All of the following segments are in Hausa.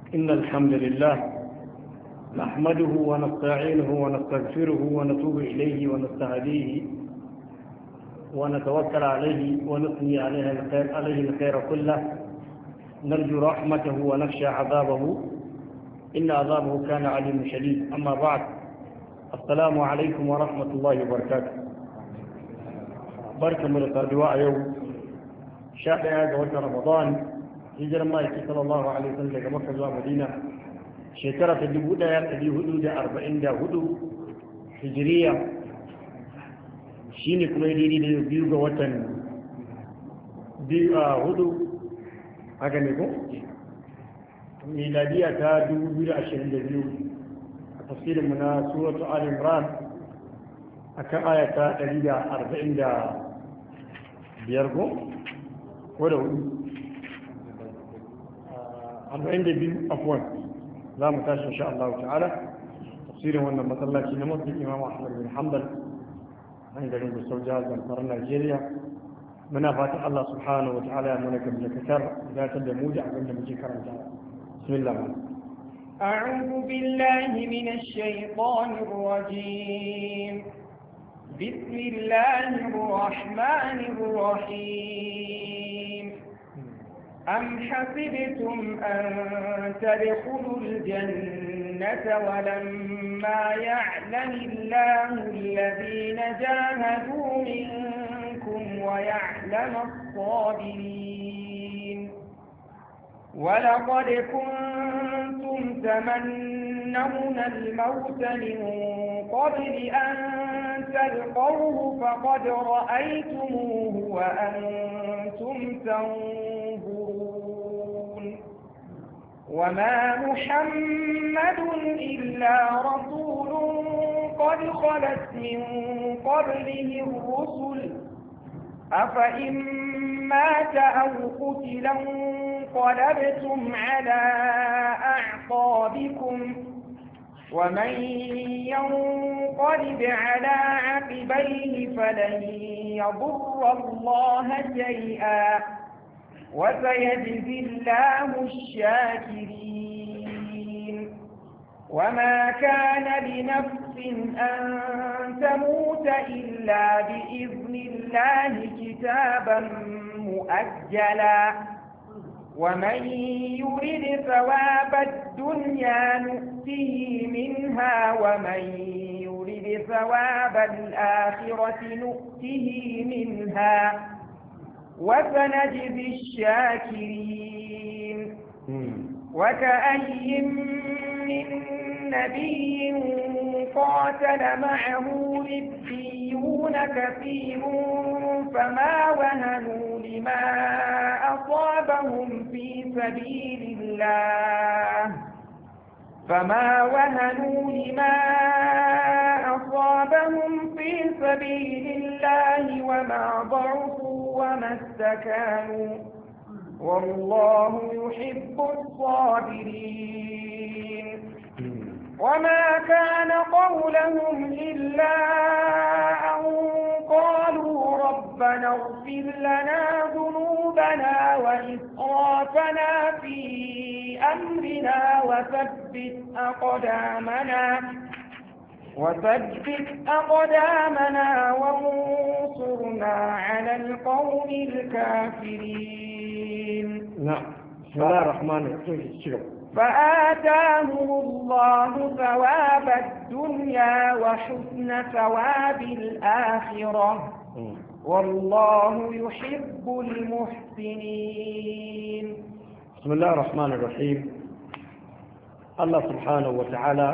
إن الحمد لله نحمده ونستعينه ونستغفره ونتوب إليه ونستهديه ونتوكل عليه ونثني عليه الخير كله نرجو رحمته ونخشى عذابه إن عذابه كان عليم شديد. أما بعد، السلام عليكم ورحمة الله وبركاته. بركة من الدعاء يوم شاء وقت رمضان hijirar ma'aiki sallallahu alaihi wasallam daga Makka zuwa Madina shekara ta 1444 hijiriya, shine kuma daidai da biyu ga watan hudu haka ne ko miladiya ta 2022 a tafsirin mu na suratu al-imran akan aya ta 145 ko da hudu 42 afwan za mu tashi insha Allah ta'ala tafsirin wannan masallaci na masjid Imam Ahmad bin Hanbal an garin Gusau jihar Zamfara Najeriya. muna fatan Allah subhanahu wa ta'ala ya mana gamdakatar zatar da mu da abin da muke karanta. bismillah. أعوذ بالله من الشيطان الرجيم. بسم الله الرحمن الرحيم. أم حسبتم أن تدخلوا الجنة ولما يعلم الله الذين جاهدوا منكم ويعلم الصابرين. ولقد كنتم تمنون الموت من قبل أن تلقوه فقد رأيتموه وأنتم تنظرون. وما محمد إلا رسول قد خلت من قبله الرسل أفإن مات أو قتلا انقلبتم على أعقابكم ومن ينقلب على عقبيه فلن يضر الله شيئا وسيجزي الله الشاكرين. وما كان لنفس أن تموت إلا بإذن الله كتابا مؤجلا. ومن يرد ثواب الدنيا نؤته منها ومن يرد ثواب الآخرة نؤته منها وسنجزي الشاكرين. وكأي من نبي قاتل معه ربيون كثير فما وهنوا لما أصابهم في سبيل الله وما ضعفوا وما استكانوا والله يحب الصابرين. وما كان قولهم إلا أن قالوا ربنا اغفر لنا ذنوبنا وإسرافنا في أمرنا وثبت أقدامنا وانصرنا على القوم الكافرين. نعم. بسم الله الرحمن الرحيم. فآتاهم الله ثواب الدنيا وحسن ثواب الآخرة والله يحب المحسنين. بسم الله الرحمن الرحيم. الله سبحانه وتعالى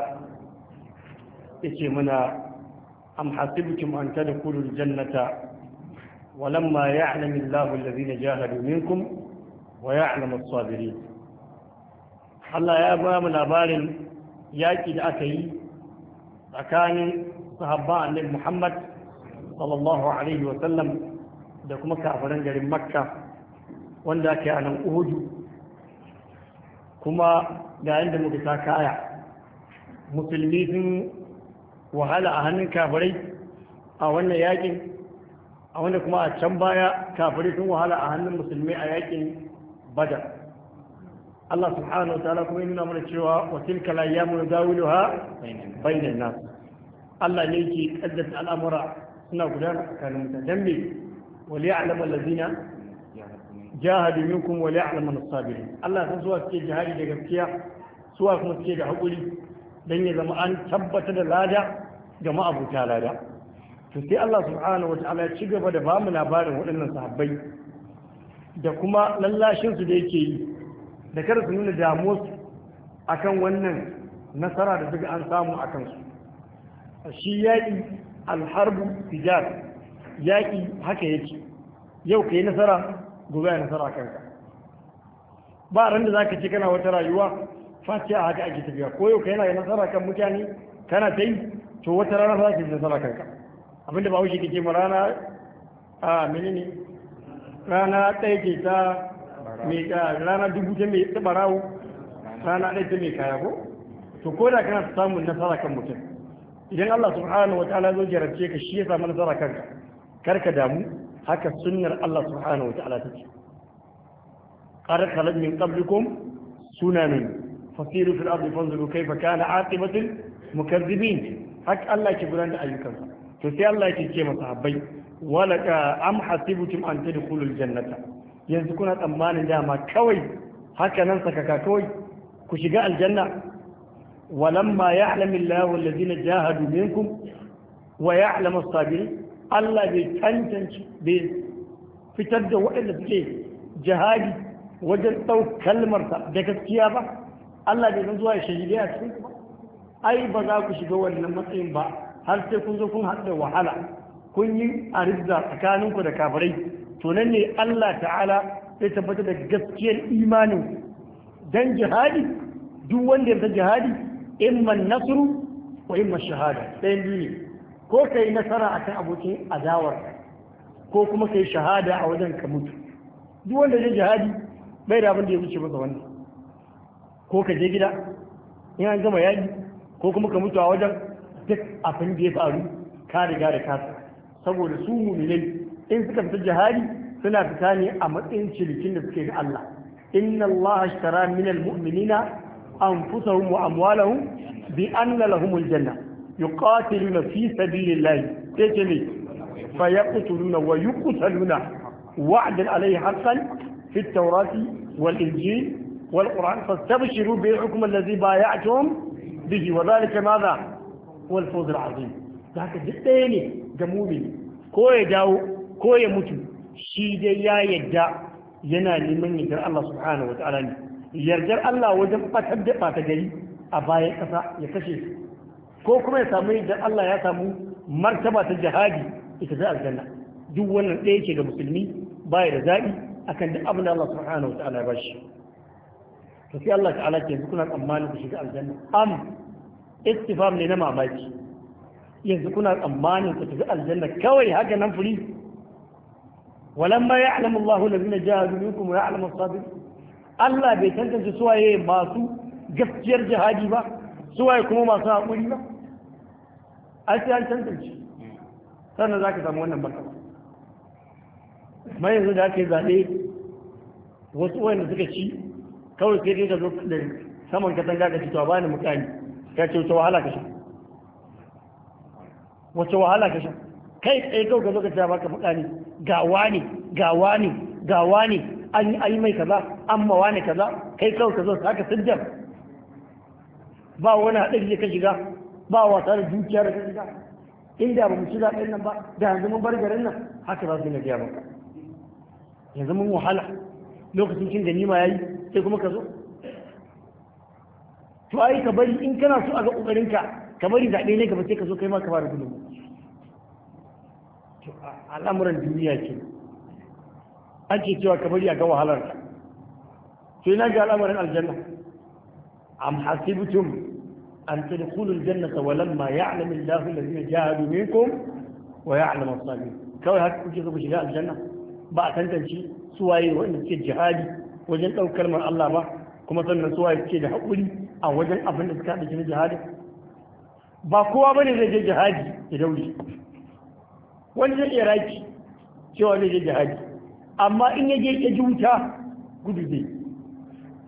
يقول أم حسبتم أن تدخلوا الجنة ولما يعلم الله الذين جاهدوا منكم ويعلم الصابرين. Allah ya ba mu labarin yaƙi da aka yi tsakanin sahabban annabi Muhammad sallallahu alaihi wa sallam da kuma kafiran garin Makka wanda aka yi a nan Uhudu, kuma ga inda muka ta kaya musulmi sun wahala a hannun kafirai a wannan yaƙin, a wanda kuma a can baya kafirai sun wahala a hannun musulmi a yaƙin Badar. Allah subhanahu wa ta'ala kuma yana mana cewa wa tilka al-ayyamu nadawiluha bainan nas Allah ne yake kaddasa al'amura suna gudana tsakanin mutane dan me wal ya'lamu allazina jahadu minkum wal ya'lamu as-sabirin Allah san suwa suke jihadi da gaskiya suwa kuma suke da hakuri dan ya zama an tabbata da lada ga ma'abuta lada to sai Allah subhanahu wa ta'ala ya ci gaba da bamu labarin waɗannan sahabbai da kuma lallashin su da yake yi da kar su nuna damuwarsu akan wannan nasara da suka an samu a kansu shi yaƙi alharbu tijar yaƙi haka yake yau ka yi nasara gobe ya nasara kanka ba ran da za ka ce kana wata rayuwa face a haka ake tafiya ko yau ka yana nasara kan mutane kana ta yi to wata rana za ka yi nasara kanka abinda ba wuce ke ma rana a menene rana ɗaya ke ta mai rana dubu ta mai barawo rana ɗaya ta mai kaya ko to ko da kana samun nasara kan mutum idan Allah subhanahu wa ta'ala zo jarabce ka shi ya samu nasara kanka kar ka damu haka sunnar Allah subhanahu wa ta'ala take qad khalat min qablikum sunanan fasiru fil ardi fanzuru kayfa kana aqibatul mukazzibin haka Allah ke gudanar da ayyukansa to sai Allah yake ce masa habbai wala am hasibtum an tadkhulul jannata yanzu kuna tsammanin dama kawai haka nan sakaka kawai ku shiga aljanna walamma ya'lamu Allahu allazina jahadu minkum wa ya'lamu as-sabirin Allah bai tantance bai fitar da waɗanda suke jihadi wajen ɗaukar kalmarsa da gaskiya ba Allah bai san zuwa ya shahidai a cikin ba ai ba za ku shiga wannan matsayin ba har sai kun zo kun haɗa wahala kun yi arizza tsakaninku da kafirai to nan ne Allah ta'ala zai tabbatar da gaskiyar imanin dan jihadi duk wanda ya jihadi imma nasru wa imma shahada ɗayan biyu ne ko kai nasara akan abokin adawar ko kuma kai shahada a wajen ka mutu duk wanda ya jihadi bai da abin da ya wuce masa wannan ko ka je gida in an gama yaƙi ko kuma ka mutu a wajen duk abin da ya faru ka riga da kasa saboda su mu'minai in suka fita jihadi suna fita ne a matsayin cinikin da suke ga Allah inna Allah ashtara min almu'minina anfusahum wa amwalahum bi anna lahumul janna yuqatiluna fi sabilillahi sai ce ne fa yaqtuluna wa yuqtaluna wa'dan alayhi haqqan fi at-taurati wal injil wal qur'an fastabshiru bi hukm alladhi bay'atum bihi wa dhalika madha wal fawz al-azim haka duk ɗaya ne ga mu'mini ko ya dawo ko ya mutu shi dai ya yadda yana neman yardar Allah subhanahu wa ta'ala ne yardar Allah wajen batar da ɓata gari a bayan ƙasa ya kashe su ko kuma ya samu yardar Allah ya samu martaba ta jihadi ita ta aljanna duk wannan ɗaya ke ga musulmi baya da zaɓi akan duk abin da Allah subhanahu wa ta'ala ya bashi to sai Allah ta'ala ke yanzu kuna tsammanin ku shiga aljanna am istifham ne na mamaki yanzu kuna tsammanin ku shiga aljanna kawai haka nan furi ولما يعلم الله الذين جاهدوا منكم ويعلم الصابرين Allah bai tantance suwaye masu gaskiyar jihadi ba suwaye kuma masu haƙuri ba ai sai an tantance sannan za ka samu wannan martaba mai yanzu da aka yi zaɓe wasu wanda suka ci kawai sai dai ka zo da saman katanga ka ci to ba ni mutane ka ce wace wahala ka sha wace wahala ka sha kai tsaye kawai ka zo ka ce baka mutane gawa ne an yi mai kaza an mawa ne kaza kai kawai ka zo haka sujjar ba wani haɗari da ka shiga ba wasa da dukiya da ka shiga inda ba mu ci zaɓen nan ba da yanzu mun bar garin nan haka za su yi gaya maka yanzu mun wahala lokacin cin ganima ya yi sai kuma ka zo to ai ka bari in kana so a ga ƙoƙarinka ka bari zaɓe ne gaba sai ka zo kai ma ka fara gudu al'amuran duniya ce ake cewa ka bari a ga wahalarka to ina ga al'amuran aljanna am hasibtum an tadkhulul jannata wa lamma ya'lamu Allahu alladhina jahadu minkum wa ya'lamu as-sabirin kawai haka kuke so ku shiga aljanna ba a tantance su waye wanda suke jihadi wajen daukar mar Allah ba kuma sannan su waye suke da hakuri a wajen abin da suka haɗa na jihadi ba kowa bane zai je jihadi ya daure wani zai iya raki cewa zai je jihadi amma in ya je ya ji wuta gudu zai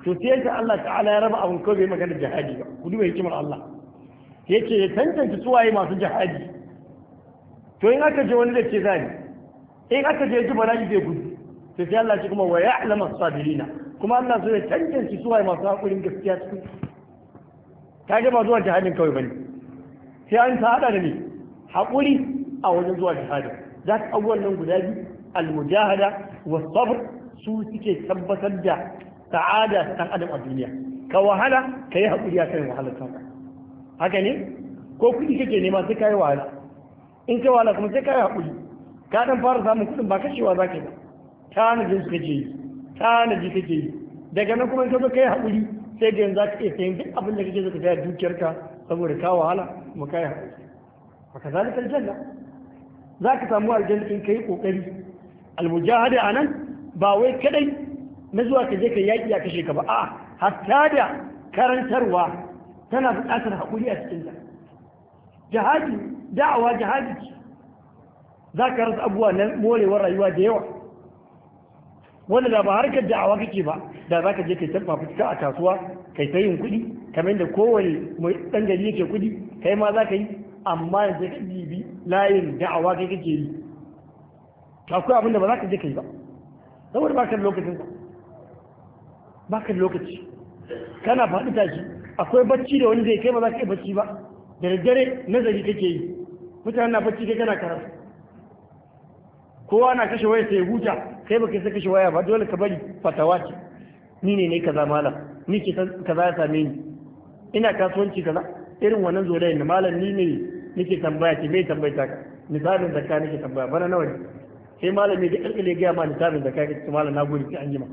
to sai yadda Allah ta'ala ya raba abin kawai bai magana jihadi ba ku duba hikimar Allah yake ya tantance suwaye masu jihadi to in aka je wani da ce zai in aka je ji bala'i zai gudu to sai Allah shi kuma wa ya'lamu as-sabirina kuma Allah zai tantance suwaye masu hakurin gaskiya cikin kage ba zuwa jihadin kawai bane sai an ta hada da ni hakuri a wajen zuwa jihadin za ka abubuwan nan guda biyu al-mujahada wa sabr su suke tabbatar da sa'ada ta ɗan adam a duniya ka wahala ka yi haƙuri a kan wahalar kanka haka ne ko kuɗi kake nema sai ka yi wahala in ka wahala kuma sai ka yi haƙuri ka ɗan fara samun kuɗin ba kashewa za ka yi ba tanajin su kake yi tanaji kake yi daga nan kuma in ka zo ka yi haƙuri sai da yanzu za ka iya sayan duk abin da kake zo ka saya dukiyarka saboda ka wahala kuma ka yi haƙuri haka zalika aljanna za ka samu aljanna in ka yi ƙoƙari almujahada a nan ba wai kadai na zuwa ka je ka yaƙi a kashe ka ba a hatta da karantarwa tana buƙatar haƙuri a cikinta jihadi da'awa jihadi ce za ka rasa abubuwa na morewar rayuwa da yawa wanda da ba harkar da'awa kake ba da za ka je kai taɓa fita a kasuwa kai ta yin kuɗi kamar da kowane ɗan gari yake kuɗi kai ma za ka yi amma yanzu ka ɗibi layin da'awa kai kake yi akwai abin da ba za ka je ka yi ba saboda ba ka da lokacin ba ka da lokaci kana faɗi tashi akwai bacci da wani zai kai ba za ka yi bacci ba da daddare nazari kake yi mutane na bacci kai kana karatu kowa na kashe waya sai huta kai ba kai sai kashe waya ba dole ka bari fatawa ce ni ne kaza malam ni ke kaza ya same ni ina kasuwanci kaza irin wannan zolayen da malam ni ne nake tambaya ce bai tambayta ka misalin zakka nake tambaya bana nawa ne sai malam ne da kalkale ga ma misalin zakka kace malam na gode sai an jima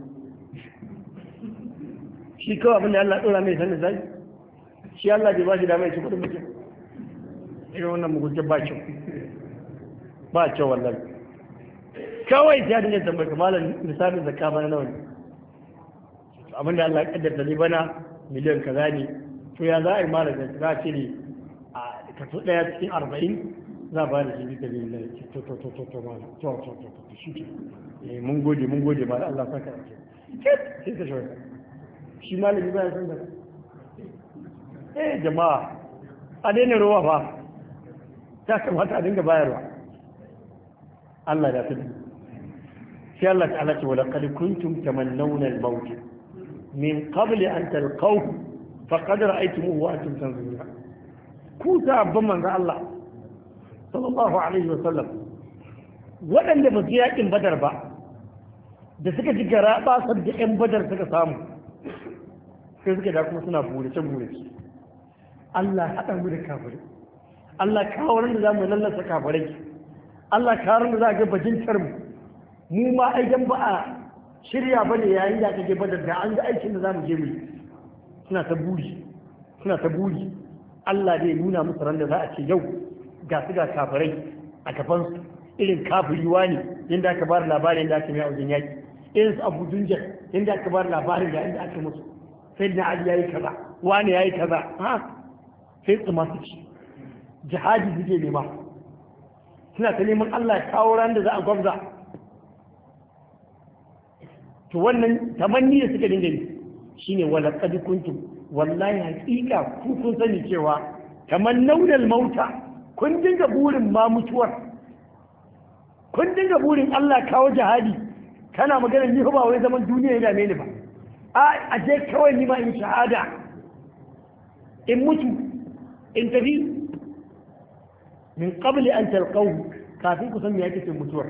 shi kawai abin da Allah ɗora mai sanin zai shi Allah bai ba shi damar ya ci kuɗin mutum irin wannan mugunta ba kyau ba kyau wallahi kawai sai dinga tambayar ka malam misalin zakka bana nawa ne abin da Allah ya kaddara ne bana miliyan kaza ne to ya za a yi malam da za a ce ne a kaso ɗaya cikin 40 za a ba da shi bisa bin lai to malam to shi ke mun gode malam Allah saka sai ka shi shi malami ba ya san da jama'a a daina ruwa fa ta kamata a dinga bayarwa Allah da fi sai Allah ta'ala ce wala qad kuntum tamannawna al-maut min qabl an talqaw faqad ra'aytumuhu wa antum tanzurun ku sabban manzo Allah sallallahu alaihi wa sallam waɗanda ba su yakin badar ba da suka ji gara ba da ƴan badar suka samu sai suka da kuma suna burace Allah haɗa mu da kafirai Allah kawo da za mu lallasa kafirai Allah kawo da za a ga bajintar mu ma aidan ba a shirya ba ne yayin da aka je badar da an ga aikin da za mu je mu suna ta buri Allah zai nuna musu ran da za a ce yau ga su ga kafirai a kafansu irin kafiriwa ne yadda aka bar labarin da aka mai a wajen yaƙi irin su abu dunjar yadda aka bar labarin da inda aka musu sai da Ali yayi kaza wani yayi kaza sai su masu ci jihadi suke nema suna ta neman Allah ya kawo ran da za a gwamza to wannan tamanni da suka dinga yi shine wala qad kuntum wallahi haqiqa ku kun sani cewa tamannawna mauta kun dinga burin ma mutuwar kun dinga burin Allah kawo jihadi kana magana ni ba wai zaman duniya ya dame ni ba a je kawai ni ma in shahada in mutu in tafi min qabli an talqaw kafin ku san me yake cikin mutuwar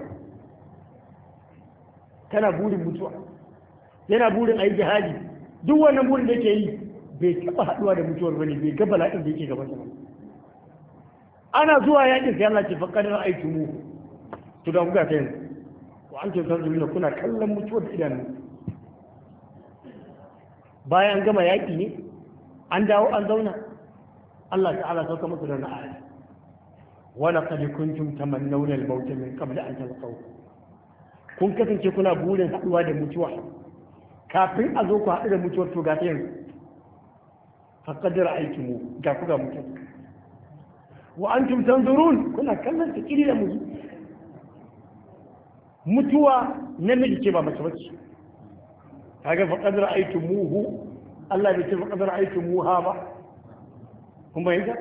kana burin mutuwa yana burin ayi jihadi duk wannan burin da yake yi bai taba haduwa da mutuwar bane bai ga bala'in da yake gaban sa ana zuwa yakin sai Allah ce faqad ra'aytumu to da kuka ta yanzu wa antum tanzuruna kuna kallon mutuwar da idanu bayan gama yaƙi ne an dawo an zauna Allah ta'ala sauka musu da na'ari wala qad kuntum tamannawna al-maut min qabl an talqaw kun kasance kuna burin haduwa da mutuwa kafin a zo ku haɗu da mutuwar to ga ta yanzu faqad ra'aytumu ga ku ga mutuwa wa antum tanzurun kuna kallon ta kiri da mutuwa namiji ce ba mace bace kaga faqad ra'aytumuhu Allah bai ce faqad ra'aytumuha ba kun bayyana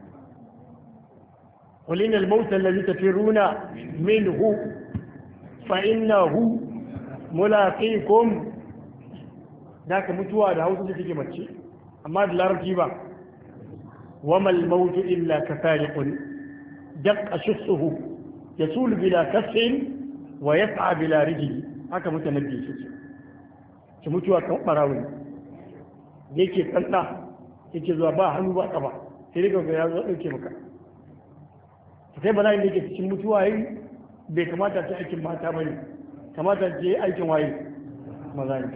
qul innal mawta alladhi tafirruna minhu fa innahu mulaqikum da ka mutuwa da hausa da take mace amma da larabci ba wama al-maut illa kafariqun daqqa shussuhu yasul bila kasfin wa yas'a bila rijli haka mutanabbi shi ki mutuwa kan barawo yake tsanta yake zuwa ba hannu ba kafa sai daga ga ya zo dauke maka sai bala ne yake cikin mutuwa yi bai kamata ta aikin mata bane kamata ta yi aikin waye maza ne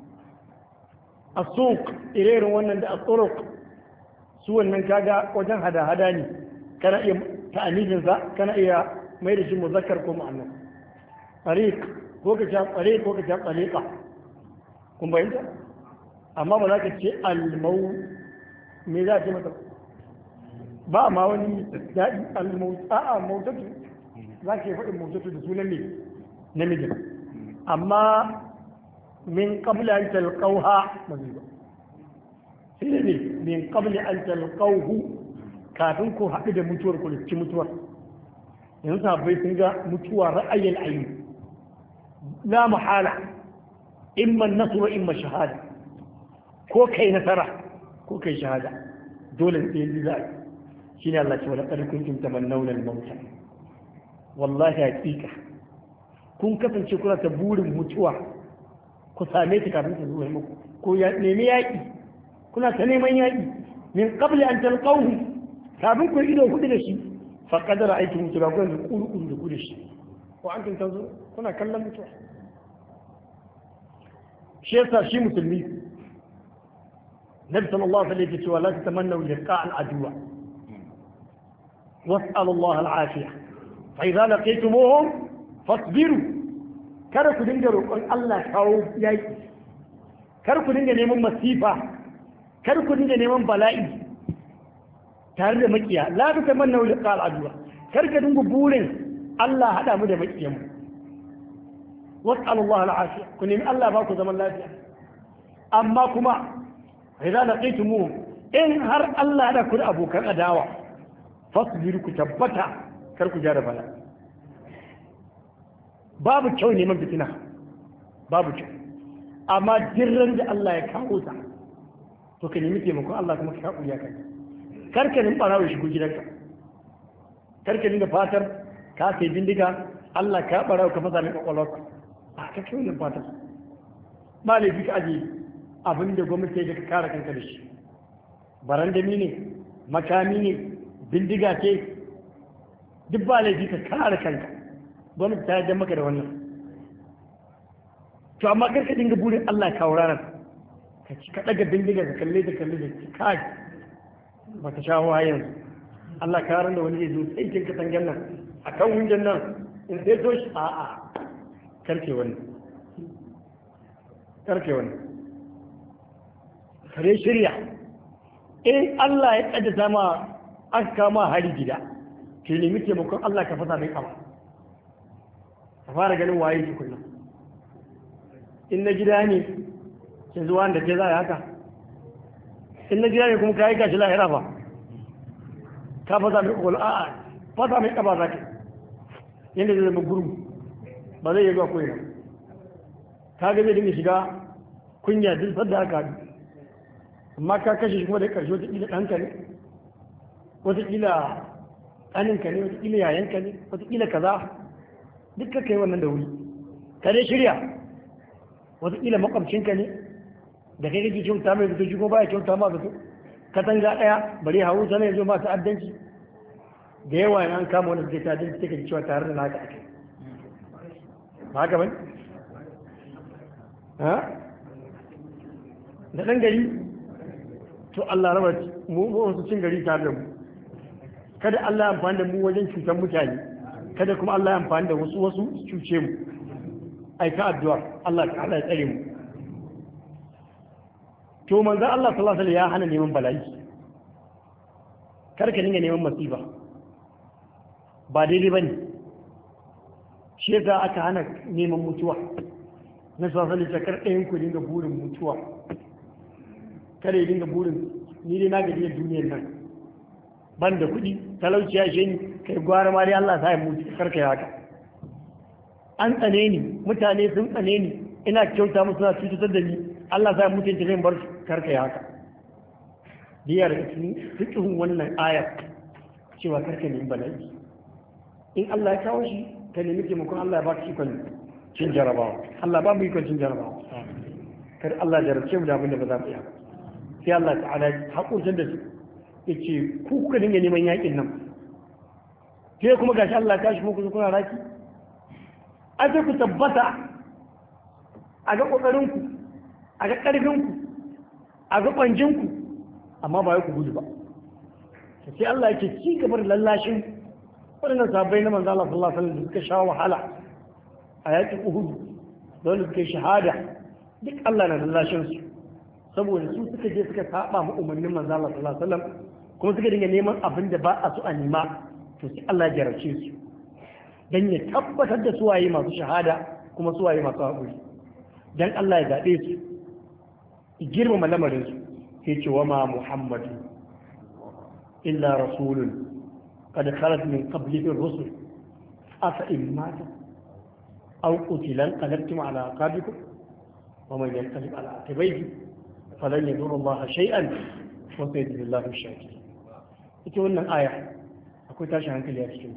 as-suq irin wannan da as-turuq su wannan kaga wajen hada-hada ne kana iya ta'anidin sa kana iya mai da shi muzakkar ko mu'annas tariq ko ka ta tariq ko ka ta tariqa kun bayyana amma ba za ka ce al-maw me za ka mata ba ma wani daɗi al-maw a'a mawtatu za ka yi faɗin mawtatu da sunan ne namijin amma من قبل أن تلقوها مزيدا من قبل أن تلقوه كافنكو حقد متور كل متور ينسى بيتنجا متور رأي العين لا محالة إما النصر وإما الشهادة كو كي نصرة كو كي شهادة دولة ذلك شين الله تعالى لقد كنتم تمنون الموت والله يأتيك كن كفن شكرا تبور متور ku same ta kafin ta zuwa muku ko ya nemi yaƙi kuna ta neman yaƙi min qabli an talqahu kafin ku ido hudu da shi fa qadara aiki mutu ba ku da kuru da ku da shi ko an tun tazo kuna kallon mutuwa shi yasa shi musulmi nabi sallallahu alaihi wa sallam la tatamannu liqa al-adwa was'alu Allah al-afiya fa idza laqitumuhum fasbiru kada ku dinga roƙon Allah kawo yaƙi kar ku dinga neman masifa kar ku dinga neman bala'i tare da makiya la ta tamanna wa liqa al-adwa kar ka dinga burin Allah hada mu da makiyan mu was'alullah al-afiya ku nemi Allah ba ku zaman lafiya amma kuma idza laqitumu in har Allah da ku da abokan adawa fasbiru ku tabbata kar ku jara bala'i babu kyau neman fitina babu kyau amma jirran da Allah ya kawo ta to ka nemi taimakon Allah kuma ka kawo ya kai karka nin barawo shigo gidanka karka nin da fatar ka sai bindiga Allah ka barawo ka fasa mai kwakwalwarka a ka kai wannan fatar ba laifi ka aje abin da gwamnati ya ka kare kanka da shi barandami ne makami ne bindiga ce duk ba laifi ka kare kanka gwamnati ta yadda maka da wannan to amma kar ka dinga burin Allah ya kawo ranar ka daga bindiga ka kalle da kai ba ta shawo yanzu Allah ka ran da wani zai zo sai kin ka tangan nan akan wunjan nan in sai to shi a karke wannan kare shirya in Allah ya kaddasa ma aka kama hari gida ke nemi taimakon Allah ka fasa mai kama a fara ganin waye shi kullum in na gida ne ke zuwa da ke za a haka in na gida ne kuma ka yi gashi lahira ba ka fasa mai kwakwalo a'a fasa mai kaba za ka yadda zai zama gurgu ba zai yi zuwa koyi ka ga zai dinga shiga kunya duk sadda haka amma ka kashe shi kuma da ƙarshe wataƙila ɗanka ne wataƙila ƙaninka ne wataƙila yayanka ne wataƙila kaza duk ka kai wannan da wuri ka dai shirya wataƙila makwabcinka ne da kai kake kyauta mai zato shi ko baya kyauta ma zato katanga ɗaya bari hawu sana ya zo masu addanci da yawa an kama wani suke ta addanci take cewa tare da naka ake ba haka bane da ɗan gari to Allah raba mu wasu cin gari tare da mu kada Allah ya amfani da mu wajen cutar mutane kada kuma Allah ya amfani da wasu cuce mu aika addu'a Allah ta'ala ya tsare mu to manzo Allah sallallahu alaihi wasallam ya hana neman bala'i kar ka dinga neman masifa ba daidai bane shi yasa aka hana neman mutuwa na sasali shakar ɗayan ku dinga burin mutuwa kada ya dinga burin ni dai na gaji da duniyar nan ban da kuɗi talauci ya shi ni kai gwara ma dai Allah sa ya mutu karka ya haka an tsane ni mutane sun tsane ni ina kyauta musu na cutar da ni Allah sa ya mutu ta zai bar su karka ya haka diya daga cikin fiqhin wannan ayar cewa karka ne bala'i in Allah ya kawo shi ka nemi taimakon Allah ya baka ikon cin jarabawa Allah ba mu ikon cin jarabawa kar Allah ya jarabce mu da abin da ba za mu iya sai Allah ta'ala haƙurtar da su ya ce ku kuka dinga neman yaƙin nan sai kuma gashi Allah ya kashi muku kuna raki a sai ku tabbata a ga ƙoƙarinku a ga ƙarfinku a ga ƙwanjinku amma ba ya ku gudu ba sai Allah ya ce ci gaba da lallashin waɗannan sahabbai na manzo Allah sallallahu alaihi wasallam da suka sha wahala a yaƙin Uhud dole suka yi shahada duk Allah na lallashin su saboda su suka je suka saba mu umarnin manzo Allah sallallahu alaihi wasallam kuma suka dinga neman abin da ba a so a nema to sai Allah ya jarabce su dan ya tabbatar da su waye masu shahada kuma su waye masu haƙuri dan Allah ya zabe su ya girmama lamarin su sai ce wa ma Muhammadu illa rasulun قد خلت من قبله الرسل أفإن مات أو قتل انقلبتم على أعقابكم ومن ينقلب على عقبيه فلن يضر الله شيئا وسيجزي الله الشاكرين ita wannan aya akwai tashin hankali a cikinta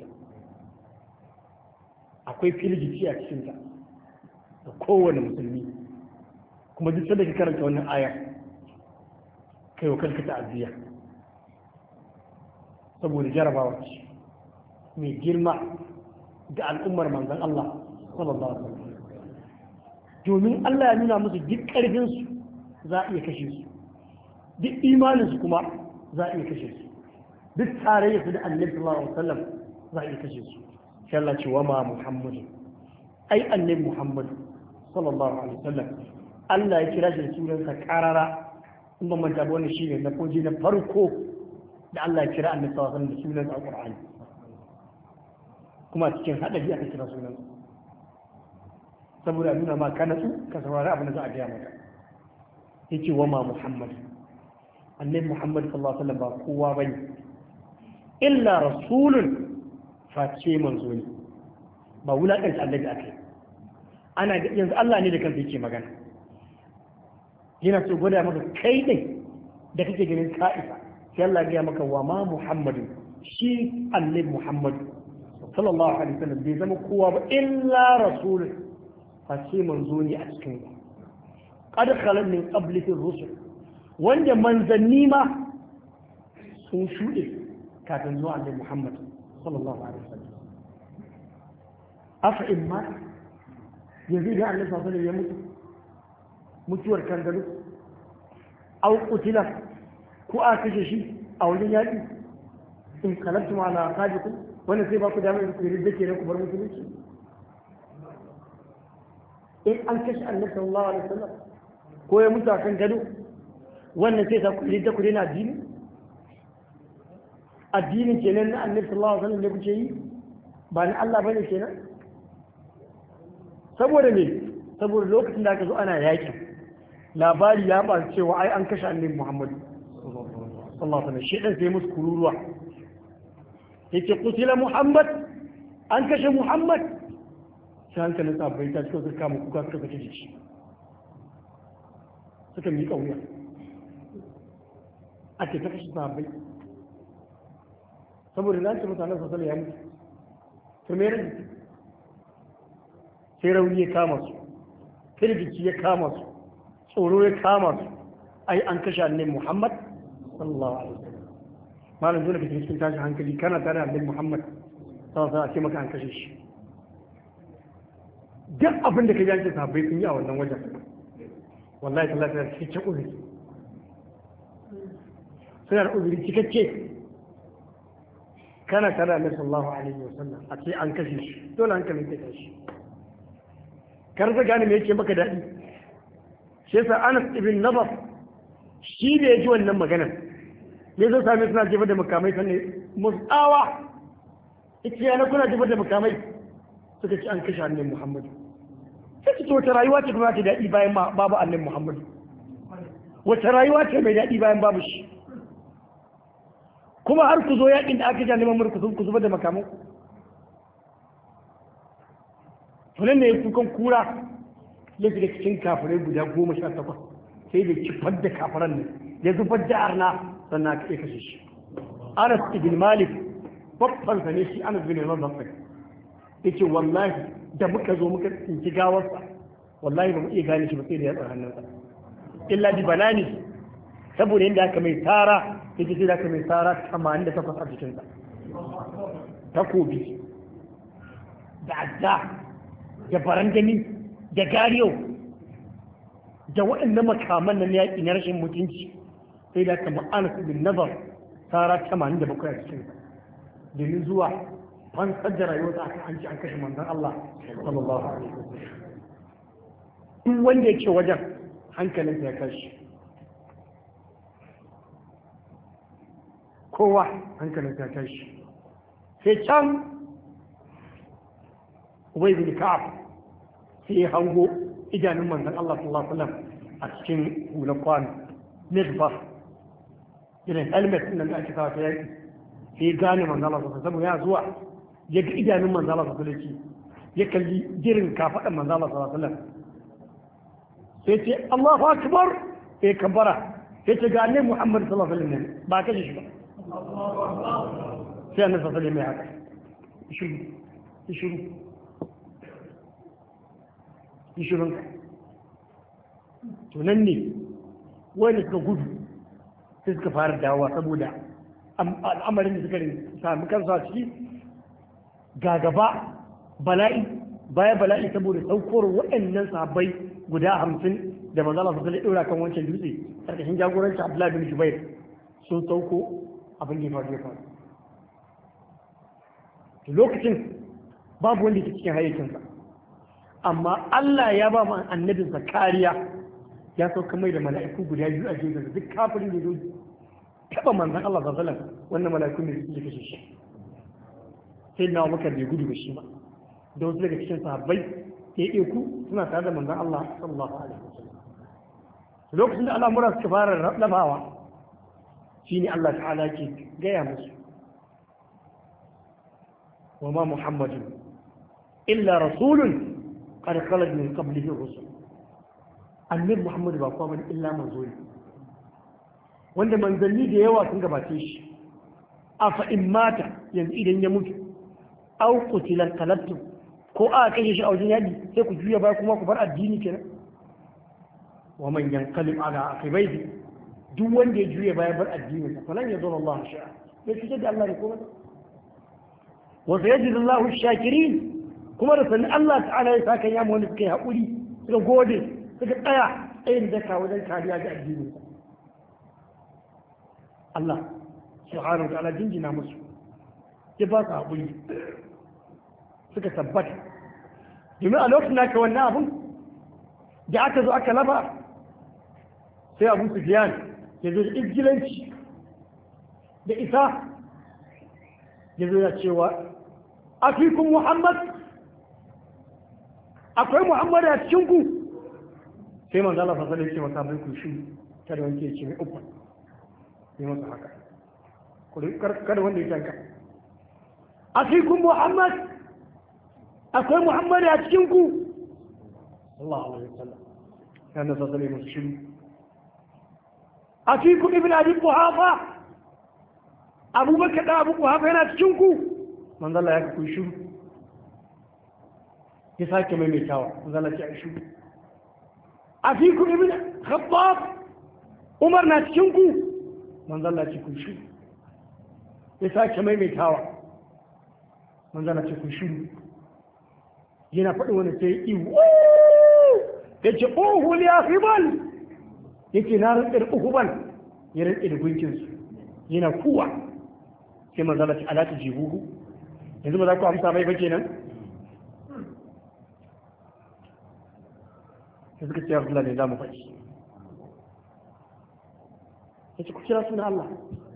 akwai firgici a cikinta da kowane musulmi kuma duk sanda ka karanta wannan aya kai wa kanka ta'aziyya saboda jarabawa ce mai girma ga al'ummar manzon Allah sallallahu alaihi wasallam domin Allah ya nuna musu duk ƙarfin su za a iya kashe su duk imanin su kuma za a iya kashe su duk tarayya su da Annabi sallallahu alaihi wasallam za a iya kashe su sai Allah ce wa ma Muhammadu ai Annabi Muhammad sallallahu alaihi wasallam Allah ya kira shi da sunansa karara in ban manta ba wannan shine na koji na farko da Allah ya kira Annabi sallallahu alaihi wasallam da sunansa a Qur'ani kuma cikin hadari aka kira sunansa saboda nuna ma kana su ka saurari abin da za a gaya maka yace wa ma Muhammad Annabi Muhammad sallallahu alaihi wasallam ba kowa bane illa rasulun face manzo ne ba wulaƙanta annabi akai ana yanzu Allah ne da kansa yake magana yana so gwada maka kai dai da kake ganin ka'isa sai Allah ya maka wa ma Muhammadu shi annabi Muhammad sallallahu alaihi wasallam bai zama kowa ba illa rasulun face manzo ne a cikin ku qad khalat min qablihi rusul wanda manzanni ma sun shuɗe kafin zuwa annabi Muhammad sallallahu alaihi wasallam afa in ma yanzu da annabi sallallahu alaihi ya mutu mutuwar kangaru au qutila ko a kashe shi a wajen yaƙi in kalabtum ala aqabikum wannan sai ba ku damar ku yi dake ku bar musulunci in an kashe annabi sallallahu alaihi wasallam ko ya mutu a kan gado wannan sai ta ku yi ku dena addini addinin kenan na annabi sallallahu alaihi wasallam ne kuke yi ba na Allah bane kenan saboda me saboda lokacin da aka zo ana yaki labari ya ba cewa ai an kashe annabi Muhammad sallallahu alaihi wasallam shi dan sai musu kururuwa yake kutila Muhammad an kashe Muhammad sai hankalin sabbai ta suka kama kuka suka kace shi suka mi kauya ake ta kashe sabbai saboda na ce mutanen sosai ya mutu to me rage sai rauni ya kama su firgici ya kama su tsoro ya kama su ai an kashe annabi Muhammad sallallahu alaihi wasallam malam dole ka cikin tashi hankali kana tare da annabi Muhammad sallallahu alaihi wasallam a ce maka an kashe shi duk abin da ka yanke sahabbai sun yi a wannan wajen wallahi tallahi ta cikakken uzuri suna da uzuri cikakke kana tare da annabi sallallahu alaihi wasallam a ce an kashe shi dole hankalin ka tashi kar ka gane me yake maka daɗi shi yasa Anas ibn Nadaf shi da ya ji wannan maganar ya zo sami suna jefa da makamai sannan musawa ita yana kuna jefa da makamai suka ci an kashe annabi Muhammad sai ce wata rayuwa ce kuma ta daɗi bayan babu annabi Muhammad, wata rayuwa ce mai daɗi bayan babu shi, kuma har ku zo yakin da aka ja neman murku ku zuba da makaman tunan da ya kukan kura ya shiga cikin kafirai guda 18 sai da kifar da kafiran ne ya zubar da arna sannan aka iya kashe shi. Anas ibn Malik babban sa ne shi, Anas bin Malik yace wallahi da muka zo muka tsinci gawarsa wallahi ba mu iya gane shi ba sai da ya tsara hannunsa illa bi banani, saboda yadda aka mai tsara yake sai da aka mai tsara 88 a jikinsa, takobi da adda da barandami da gariyo da waɗannan makaman na yaƙi na rashin mutunci sai da aka ma'ana bin nazar tsara 87 a jikinsa domin zuwa fansar da rayuwarsa aka an ci an kashe manzon Allah sallallahu alaihi wasallam. In wanda yake wajen hankalinsa ya kashi, kowa hankalinsa ya kashi, sai can Ubay bin Ka'ab sai ya hango idanun manzon Allah sallallahu alaihi wasallam a cikin hulan kwano mizbar irin helmet din da ake kawo ta yaki, sai ya gane manzon Allah sallallahu alaihi wasallam ya zuwa ya ga idanun manzon Allah sallallahu alaihi wasallam ya kalli jirin kafaɗan manzon Allah sallallahu alaihi wasallam sai ce Allahu akbar sai kabbara sai ce ga annabi Muhammad sallallahu alaihi wasallam ba kaje shi ba sai annabi sallallahu alaihi wasallam ya haka shiru to nan ne wani suka gudu sai suka fara dawowa saboda al'amarin da suka sami kansu a ciki ga gaba bala'i baya bala'i saboda saukowar waɗannan sahabbai guda 50 da manzala su zai ɗora kan wancan dutse ƙarƙashin jagoranci Abdullahi bin Jubair sun sauko abin da ya faru lokacin babu wanda ke cikin hayyacinsa, amma Allah ya ba mu annabinsa kariya ya sauka mai da mala'iku guda 2 a jirgin duk kafirin da zai taɓa manzan Allah sallallahu alaihi wasallam wannan mala'iku ne suke kashe shi. Sai na Abubakar bai gudu ba shi ba da wasu daga cikin sahabbai ya ku suna tare da manzon Allah sallallahu alaihi wasallam. Lokacin da al'amura suka fara rabawa shine Allah ta'ala ke gaya musu wa ma Muhammadun illa rasulun qad khalat min qablihi rusul. Annabi Muhammad ba kuma illa manzo ne wanda manzanni da yawa sun gabace shi. Afa in mata yanzu idan ya mutu au qutilan qalabtum ko a kashe shi a wajen yadi sai ku juya baya kuma ku bar addini kenan. wa man yanqalib ala aqibaihi duk wanda ya juya baya bar addinin sa falan yadur Allah shay'a bai fitar da Allah ne kuma wa sayajidu Allah ash-shakirin kuma da sanin Allah ta'ala ya saka ya mu wanda suka yi hakuri suka gode suka tsaya tsayin daka wajen kariya ga addinin sa. Allah subhanahu wa ta'ala jinjina musu ya ba su haƙuri suka tabbata domin a lokacin aka wannan abun da aka zo aka laba sai Abu Sufyan ya zo da izgilanci da isa ya zo ya cewa afikum Muhammad akwai Muhammad a cikin ku sai manzo Allah sallallahu alaihi wasallam ya ce masa bai ku shi kada wanda ya ce mai uku ne masa haka kada wanda ya tanka afikum Muhammad akwai Muhammad a cikin ku Allah alaihi wasallam yana sallallahu alaihi wasallam afikum ibn Abi Quhafa Abubakar da Abu Quhafa yana cikin ku manzo Allah ya ku shiru ya sake maimaitawa manzo Allah ya shiru afikum ibn Khattab Umar na cikin ku manzo Allah ya ku shiru ya sake maimaitawa manzo Allah ya ku shiru yana faɗi wani sai iwu ya ce ƙuhul ya fi bal yake na rantsa da ƙuhubal ya rantsa da gunkinsu yana kuwa sai manzala ce ala ta jihuhu yanzu ba za ku amsa mai ba kenan sai suka ce ya rasu ne za mu faɗi ya ce ku kira suna Allah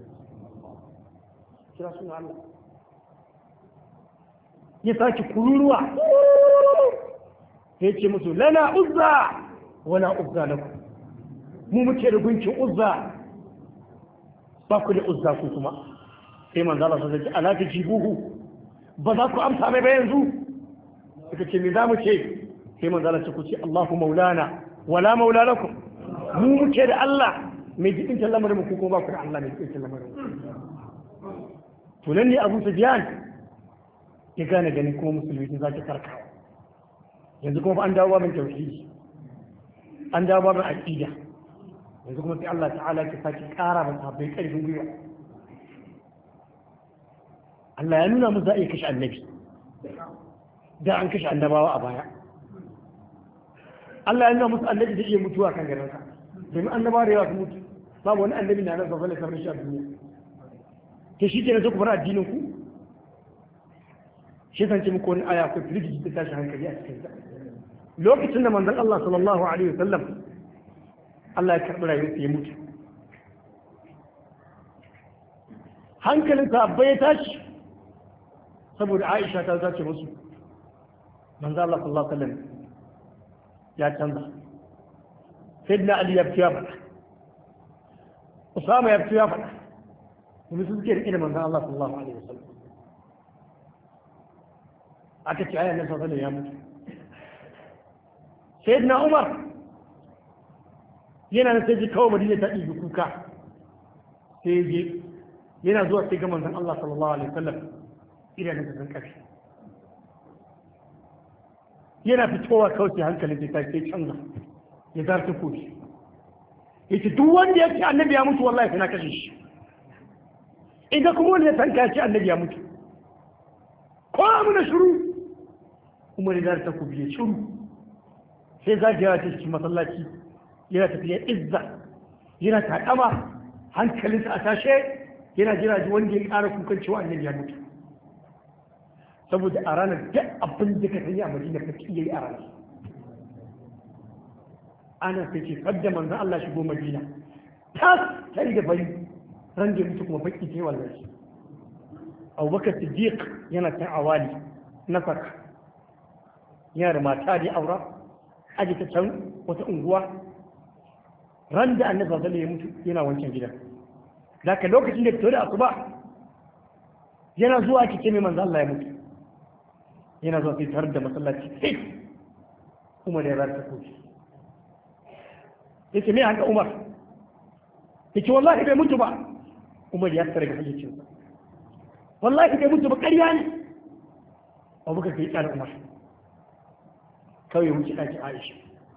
kira suna Allah ya sake kururuwa sai ce musu lana uzza wala uzza lakum mu muke da gunkin uzza ba ku da uzza ku kuma sai manzo Allah sai ce ala tajibuhu ba za ku amsa mai ba yanzu suka ce me za mu ce sai manzo Allah ce ku ce Allahu maulana wala maula lakum mu muke da Allah mai jikin lamarin mu ko ba ku da Allah mai jikin lamarin to nan ne Abu Sufyan ya gane ganin kuma musulmi sun zaki karkawa yanzu kuma an dawo babin tauhidi an dawo babin aqida yanzu kuma sai Allah ta'ala ya saki kara ba sabai karfin gwiwa Allah ya nuna musu za a iya kashe annabi da an kashe annabawa a baya Allah ya nuna musu annabi zai iya mutuwa kan garansa domin annabawa da yawa su mutu babu wani annabi na nan zaune kamar shi a duniya ke shi ke na su kuma addinin ku shi san ce muku wani aya ko firiji ta tashi hankali a cikin ta lokacin da manzon Allah sallallahu alaihi wasallam Allah ya karɓi rayuwarsa ya mutu hankalin sahabbai ya tashi saboda Aisha ta zace musu manzon Allah sallallahu alaihi wasallam ya canza sayyidina Ali ya fiya faɗa Usama ya fiya faɗa kuma su suke riƙe da manzon Allah sallallahu alaihi wasallam aka ce ayan nan sallallahu ya mutu sayyidina Umar yana nan sai ji kawo Madina ta ɗibi kuka sai je yana zuwa sai ga manzon Allah sallallahu alaihi wasallam idan da san kafi yana fitowa kawai sai hankalin sai ta canza ya zarta kofi yace duk wanda yake annabi ya mutu wallahi kana kashe shi idan kuma wanda ya tanka ce annabi ya mutu ko mu na shiru kuma da zarta kofi ya shiru sai zagayawa ta cikin masallaci yana tafiya izza yana takama hankalinsa a tashe yana jira ji wanda ya ƙara kukan cewa annabi ya mutu saboda a ranar duk abin da ka sanya a madina ka iya yi a ranar ana sai ce kadda manzan Allah shigo madina tas tare da bari ran da mutu kuma baki ce wallahi Abubakar Siddiq yana kan awali na faka yana da mata da aura aji ta can wata unguwa ran da annabi sallallahu alaihi ya mutu yana wancan gidan zaka lokacin da fito da asuba yana zuwa kike mai manzan Allah ya mutu yana zuwa sai tare da masallaci sai Umar ya rarta kofi yace me haka Umar yace wallahi bai mutu ba Umar ya tsare ga hayyacin wallahi bai mutu ba ƙarya ne Abubakar sai ya Umar kawai wuce ɗaki Aisha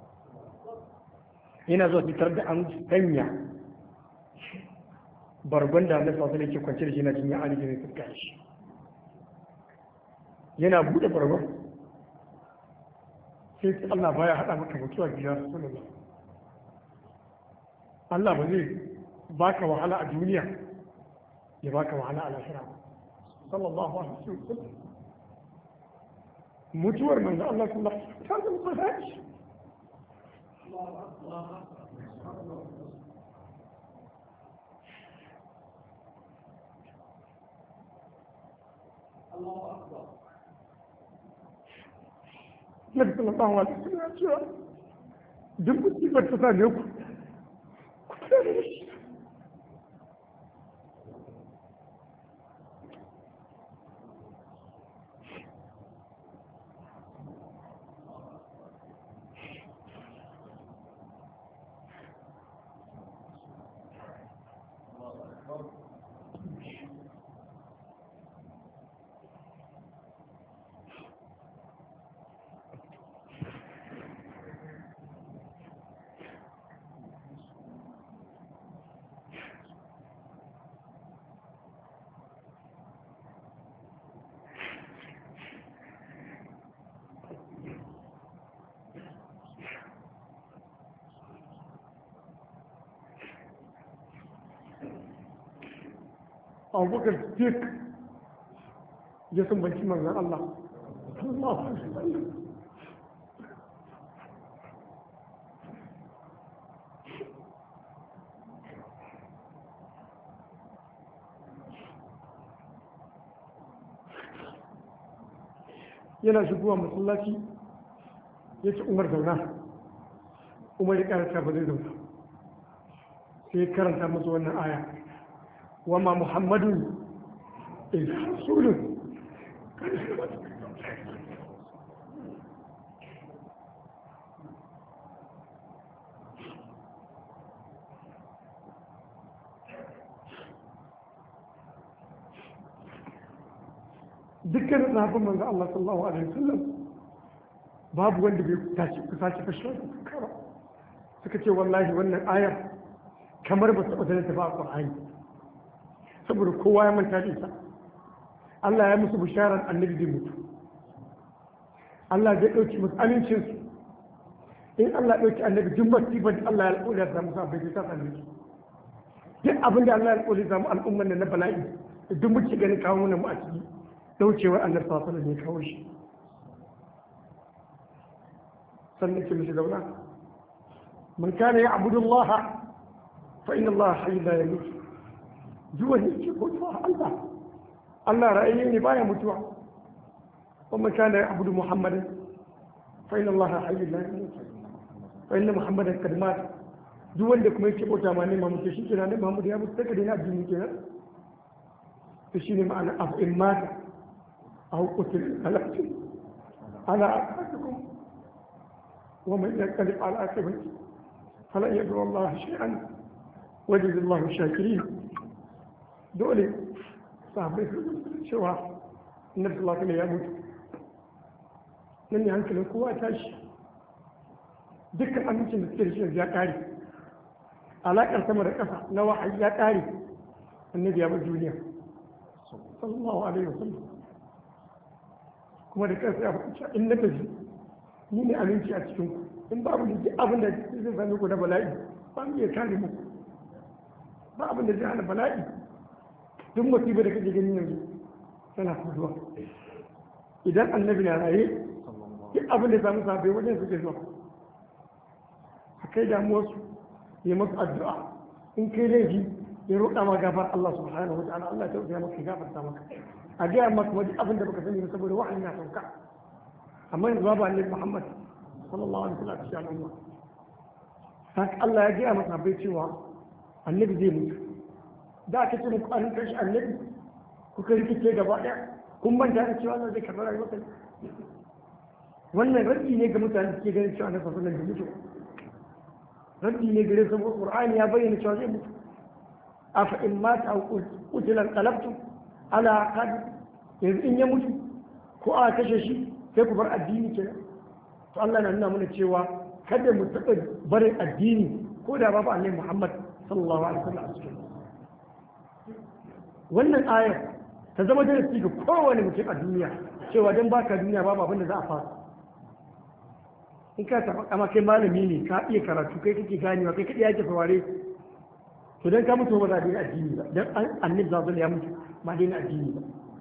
yana zuwa fitar da an sanya bargon da Allah sallallahu alaihi wasallam ke kwance da shi na jinya Ali ne fuska shi yana bude bargon sai Allah baya hada maka mutuwa biyar Rasulullah Allah ba zai baka wahala a duniya ya baka wahala a lahira sallallahu alaihi wasallam mutuwar manzo Allah sallallahu alaihi wasallam ta zama fashi Nabi sallallahu alaihi wasallam ya ce duk musibar ta same ku Abubakar Siddiq ya sumbanci manzon Allah sallallahu alaihi wasallam yana shigowa masallaci ya ce Umar zauna. Umar ya karanta ba zai zauna, sai karanta musu wannan aya, wa ma Muhammadun illa rasulun. dukkan sahabban manzo Allah sallallahu alaihi wasallam babu wanda bai tashi kusaci fashe ba, suka ce wallahi wannan ayar kamar ba su taɓa ta ba a Qur'ani, saboda kowa ya manta da ita. Allah ya musu bisharar annabi zai mutu, Allah zai ɗauki musu amincinsu. In Allah ɗauki annabi duk masifar da Allah ya alƙoli ya samu sa bai ta same su. Duk abin da Allah ya alƙoli samu al'ummar da na bala'i duk muke ganin kawo mu a ciki daucewar annabi sallallahu alaihi wasallam ne kawo shi. sannan ce mishi zauna, man kana ya'budu Allah fa inna Allah hayyun la yamut. duk wanda yake bauta Allah, Allah ra'ayi ne baya mutuwa. wa man kana ya'budu Muhammadan fa inna Allah hayyun la yamut fa inna Muhammadan qad mat. duk wanda kuma yake bauta ma ne Muhammad shi kenan ne Muhammad ya mutu daga dina addini kenan. to shine ma'ana af'il mata aw qutil alaqtum ala aqabikum ومن ينقلب على عقبيه فلن يضر الله شيئا ويجزي الله الشاكرين. دولي صاحبي cewa annabi sallallahu alaihi ya mutu nan ne hankalin kowa tashi, dukkan amincin da suke da shi ya ƙare, alaƙar sama da ƙasa na wahayi ya ƙare, annabi ya bar duniya sallallahu alaihi wasallam. kuma da kansa ya faɗi in na tafi ni ne aminci a cikin ku, in babu da duk abin da zai sami ku na bala'i ba mu iya kare muku, ba abin da zai hana bala'i. duk musibar da kake gani yanzu tana faruwa idan annabi na raye, duk abin da samu sabai wajen suke zuwa a kai damuwarsu ya masu addu'a, in kai laifi ya roƙa ma gafar Allah subhanahu wa ta'ala, Allah ya tausaya maka ya gafarta maka, a gaya maka kuma duk abin da baka sani ba saboda wahayi na sauka. amma yanzu babu annabi Muhammad sallallahu alaihi wasallam cikin al'umma, haka Allah ya gaya masa bai cewa annabi zai mutu. da aka ce muku an kashi annabi kuka rikice gaba ɗaya, kun manta da cewa Allah zai karɓi rayuwarsa. wannan raddi ne ga mutane da suke ganin cewa annabi sallallahu alaihi wasallam mutu, raddi ne gare su. Qur'ani ya bayyana cewa zai mutu. afa in mata aw qutila qalabtum ala aqabi, yanzu in ya mutu ko a kashe shi sai ku bar addini kenan. to Allah na nuna mana cewa kada mu taɓa barin addini ko da babu annabi Muhammad sallallahu alaihi wasallam a cikin wannan ayar ta zama darasi ga kowane mutum a duniya cewa dan baka duniya babu abin da za a fara. in ka taɓa kama kai malami ne ka iya karatu kai kake ganewa kai kaɗai yake saurare, to dan ka mutu ba za a daina addini ba, dan annabi sallallahu alaihi ya mutu ba daina addini ba.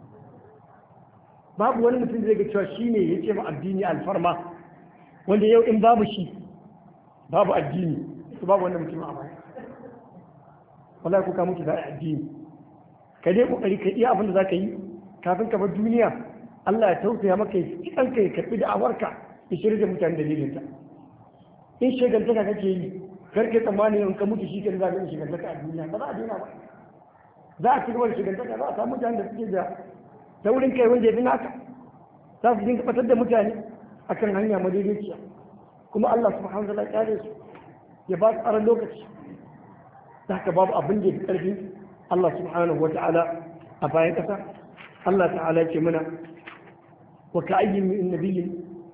babu wani mutum zai ga cewa shi ne ya ce ma addini alfarma, wanda yau in babu shi babu addini, to babu wannan mutum a baya. wallahi ko ka mutu da addini, ka dai kokari ka iya abin da zaka yi kafin ka bar duniya. Allah ya tausaya maka ya kanka ya karbi da awarka ya shirya da mutane dalilin ta. in shegantaka kake yi karke tsammani in ka mutu shi ke za ka yi shegantaka a duniya, ba za a daina ba. za a ci gaba da shegantaka, za a samu mutane da suke da taurin kai wanda ya fi naka, za su dinga fatar da mutane a kan hanya madaidaiciya, kuma Allah subhanahu wa ta'ala ya kare su ya ba su aran lokaci. da haka babu abin da ya fi ƙarfi Allah subhanahu wa ta'ala a bayan ƙasa. Allah ta'ala ce mana wa ka'ayyin min nabiyyin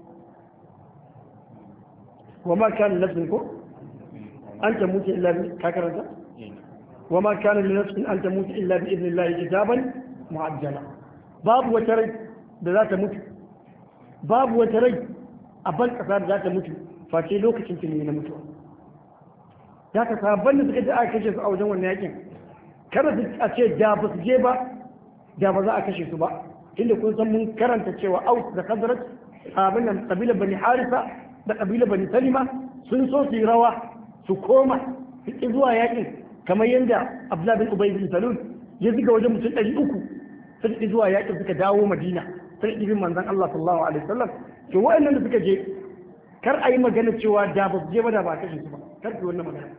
wa ma kana nafsin ko an tamutu illa bi kakaranta wa ma kana li nafsin an tamutu illa bi idnillahi kitaban mu'ajjala. babu wata rai da za ta mutu, babu wata rai a ban ƙasa da za ta mutu face lokacin ta ne na mutuwa. ya ka sabon da suka ji aka kashe su a wajen wannan yakin, kada su a ce da ba su je ba da ba za a kashe su ba, inda kun san mun karanta cewa Aus da Khazraj, abin nan kabila Bani Harisa da kabila Bani Salima sun so su yi rawa su koma su ƙi zuwa yakin, kamar yadda Abdullah bin Ubay bin Salul ya ziga wajen mutum 300 suka ƙi zuwa yakin suka dawo Madina sai ibin manzon Allah sallallahu alaihi wasallam. to wa'annan da suka je kar a yi magana cewa da ba su je ba da ba a kashe su ba, kar ki wannan magana,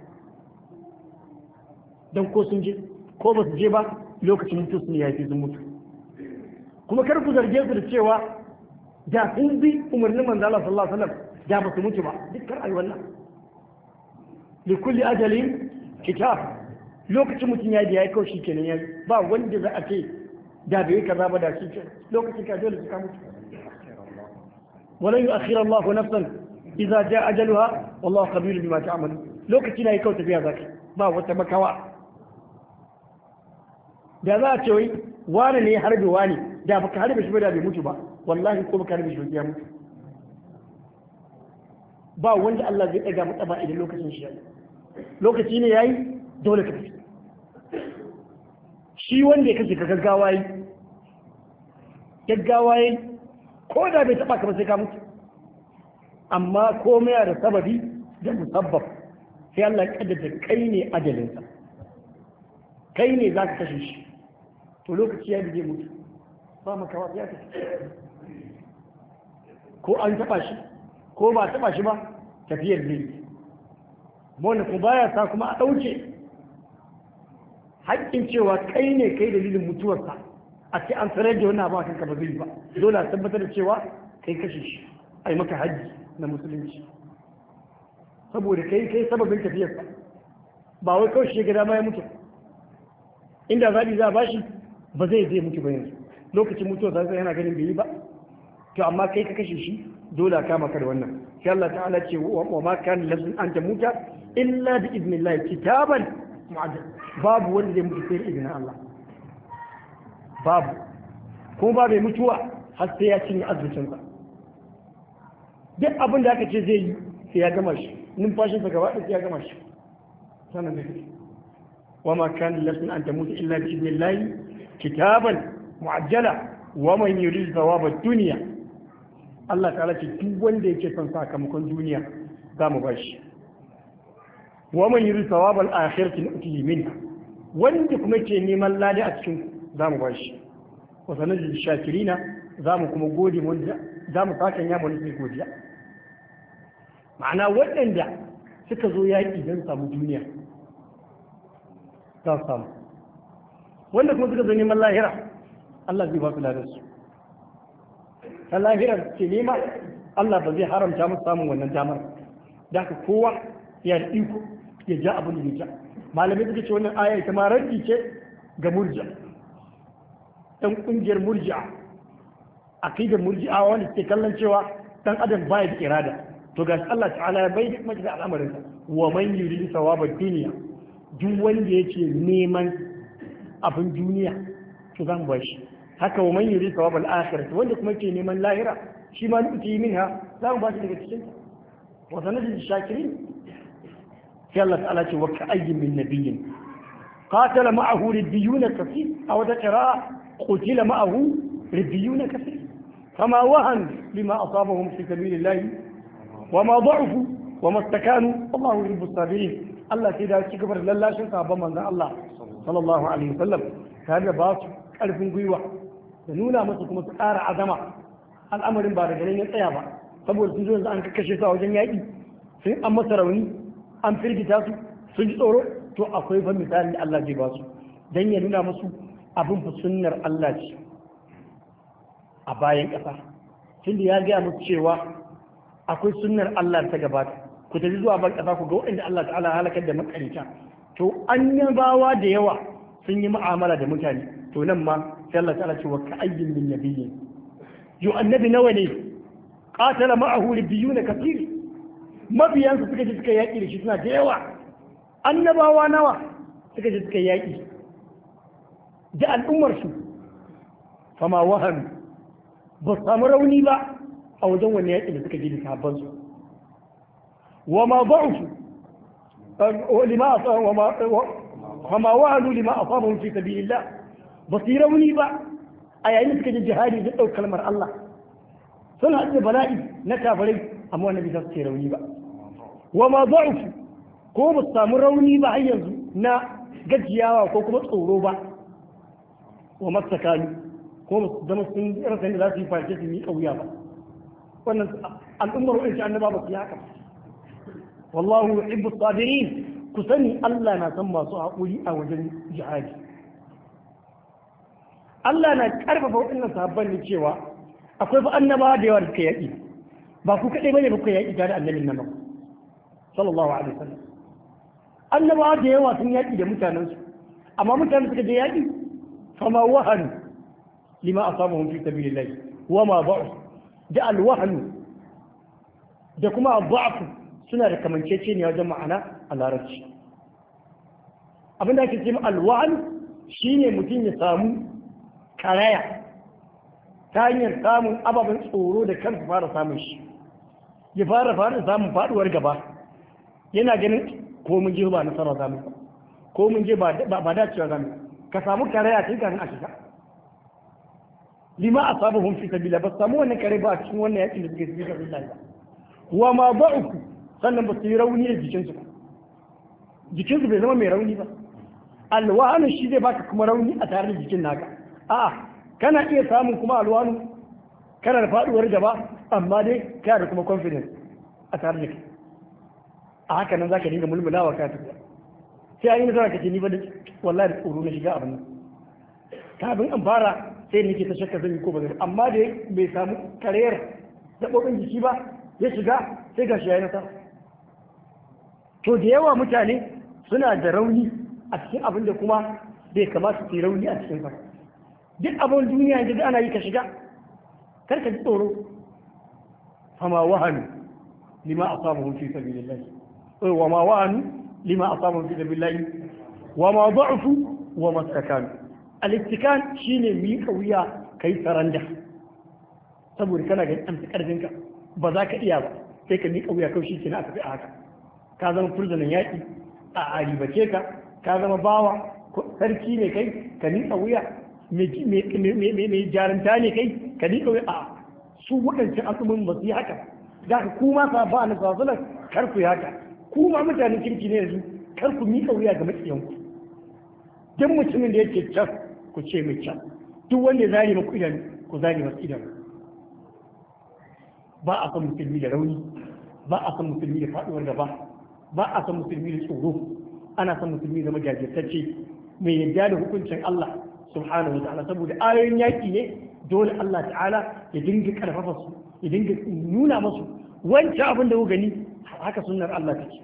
don ko sun je ko ba su je ba lokacin mutu su ne ya fi sun mutu. Kuma kar ku zarge su da cewa da sun bi umarnin manzo Allah sallallahu alaihi wasallam da ba su mutu ba, duk kar a yi wannan. li kulli ajalin kitab, lokacin mutum ya yi kawai shi kenan ya ba wanda za a ce da bai kaza ba da shi ke lokacin ka dole ka mutu. walan yu'akhkhira Allahu nafsan idza jaa ajaluha wallahu khabirun bima ta'malu, lokacin ya yi kawai tafiya zaka ba wata makawa. da za a ce wai wani ne ya harbe wani da baka harbe shi ba da bai mutu ba, wallahi ko baka harbe shi ba ya mutu. ba wanda Allah zai ɗaga mata ba idan lokacin shi yayi, lokaci ne yayi dole ka tafi. shi wanda ya kashe ka gaggawa yi ko da bai taɓa ka ba sai ka mutu, amma komai da sababi da musabbab sai Allah ya kaddara kai ne ajalinsa, kai ne za ka kashe shi, to lokaci ya zai mutu ba makawa ya tafi. ko an taɓa shi ko ba taɓa shi ba tafiyar zai, wanda ku baya sa kuma a ɗauke haƙƙin cewa kai ne kai dalilin mutuwarsa a ce an sanar da wani abu a kanka ba zai ba, dole a tabbatar da cewa kai kashe shi a yi maka hajji na musulunci, saboda kai sababin tafiyarsa, ba wai kawai shi ga dama ya mutu. inda zaɓi za a bashi ba zai mutu ba yanzu, lokacin mutuwarsa yana ganin bai yi ba, to amma kai ka kashe shi dole a kama ka da wannan. sai Allah ta'ala ce wa ma kana lafzun an tamuta illa bi idnillah kitaban mu'ajjal, babu wanda zai mutu sai idan Allah, babu kuma ba bai mutuwa har sai ya cinye arzikin sa. duk abin da aka ce zai yi sai ya gama shi, numfashin sa gaba sai ya gama shi sanan da shi. wa ma kana lafzun an tamuta illa bi idnillah kitaban mu'ajjala wa man yurid thawaba ad-dunya, Allah ta'ala ce duk wanda yake son sakamakon duniya za mu ba shi. wa man yuri thawabal akhirati nu'tihi minha, wanda kuma ke neman lada a cikin za mu ba shi. wa sanajil shakirina, za mu kuma gode mu, za mu saka ya mu nufi godiya. ma'ana waɗanda suka zo yaƙi don samu duniya za su samu, wanda kuma suka zo neman lahira Allah zai ba su ladarsu. ta lahirar ke nema Allah ba zai haramta musu samun wannan damar, da haka kowa ya da iko ya ja abin da ya ja. malamai suka ce wannan aya ita ma raddi ce ga murja, ɗan ƙungiyar murja, aqidar murji'a wanda suke kallon cewa dan adam baya da irada, to ga Allah ta'ala ya bai maka da al'amarin sa, wa man yuridu thawabad dunya, duk wanda yake neman abin duniya to zan ba shi. haka wa man yuri thawabal akhirati, wanda kuma ke neman lahira shi ma nuti minha za mu ba shi daga cikin ta. wa sanajid shakirin, sai Allah ta'ala ce wa ka'ayyin min nabiyyin qatala ma'ahu ribbiyuna kaseer, aw da qira'a qutila ma'ahu ribbiyuna kaseer fama wahan lima asabahum fi sabilillah wa ma da'ufu wa ma istakanu wallahu yuhibbus sabirin. Allah sai da ci gaba da lallashin sahabban manzon Allah sallallahu alaihi wasallam tare da ba su karfin gwiwa da nuna musu kuma su ƙara azama. al'amarin ba da ganin ya tsaya ba, saboda sun zo yanzu an kashe su a wajen yaƙi, sun an masa rauni, an firgita su, sun ji tsoro, to akwai fa misalin da Allah zai ba su dan ya nuna musu abin fa sunnar Allah ce a bayan ƙasa. tunda ya gaya musu cewa akwai sunnar Allah ta gabata, ku tafi zuwa ban ƙasa ku ga waɗanda Allah ta'ala halakar da makarita. to annabawa da yawa sun yi mu'amala da mutane, to nan ma sai Allah ta'ala ce wa ka'ayyin min nabiyyin, yo annabi nawa ne qatala ma'ahu ribbiyuna kathir, mabiyansa suka ji suka yaki da shi suna da yawa. annabawa nawa suka ji suka yaki da al'ummar su, fama wahan ba samu rauni ba a wajen wani yaki da suka ji da sahabban su. wa ma ba'ufu lima fama wahanu lima asabahum fi sabilillah, ba su yi rauni ba a yayin da suka ji jihadi da ɗaukar kalmar Allah. sun haɗu da bala'i na kafirai amma wani bisa su ce rauni ba. wa ma za'ufu, ko ba su samu rauni ba har yanzu na gajiyawa ko kuma tsoro ba. wa mastakanu, ko ba su zama sun rasa da za su yi face su yi ƙauya ba. wannan al'ummar wa'in annaba ba su yi haka wallahu yuhibbu sabirin ku sani Allah na san masu haƙuri a wajen jihadi Allah na karfafa waɗannan sahabban ne cewa akwai fa annabawa da yawa da suka yaƙi ba ku kaɗai bane ba ku yaƙi tare da annabin nan ba sallallahu alaihi wasallam annabawa da yawa sun yaƙi da mutanensu amma mutanen suka je yaƙi fama wahanu lima asabahum fi sabilillah wa ma ba'u da alwahanu da kuma abu'afu suna da kamanceceniya wajen ma'ana a larabci abinda ake ce alwahan shine mutum ya samu karaya ta hanyar samun ababen tsoro da kansu fara samun shi ya fara samun faduwar gaba yana ganin ko mun je ba nasara zamu ko mun je ba dacewa zamu ka samu karaya tun kafin a shiga lima asabahum fi sabilillah ba samu wannan kare ba a cikin wannan yakin da suke fi sabilillah ba wa ma ba'uku sannan ba su yi rauni da jikinsu ba jikinsu bai zama mai rauni ba alwanu shi zai baka kuma rauni a tare da jikin naka a'a kana iya samun kuma alwanu kana da faduwar gaba amma dai kana da kuma confidence a tare da kai a haka nan zaka dinga mulmulawa ka tafiya sai ayi nasara kace ni ba da wallahi da tsoro na shiga abin nan kafin an fara sai nake ta shakka zan yi ko ba zai amma dai bai samu karayar gaɓoɓin jiki ba ya shiga sai ga shi ya yi nasara to da yawa mutane suna da rauni a cikin abin da kuma bai kamata su yi rauni a cikin sa duk abin duniya da ana yi ka shiga kar ka ji tsoro fama wahanu lima asabahu fi sabilillah wa ma wahanu lima asabahu fi sabilillah wa ma da'fu wa ma istakanu al-istikan shine miƙa wuya kai saranda saboda kana ga an fi karfinka ba za ka iya ba sai ka miƙa wuya kawai shi na a tafi a haka ka zama furzanin yaƙi a ribace ka zama bawa sarki ne kai ka miƙa wuya mai jaranta ne kai ka miƙa wuya a su waɗancan al'ummin ba su yi haka za ka kuma sa ba na sasunan kar ku yi haka kuma mutanen kirki ne yanzu kar ku miƙa wuya ga maƙiyanku duk mutumin da yake can ku ce mai can duk wanda ya zari maku idan ku zari masu idan ba a san musulmi da rauni ba a san musulmi da faɗuwar gaba ba a san musulmi da tsoro ana san musulmi da majajirtacce mai yadda da hukuncin Allah subhanahu wa ta'ala saboda ayoyin yaƙi ne dole Allah ta'ala ya dinga karfafa su ya dinga nuna masu wancan abin da ku gani haka sunnar Allah take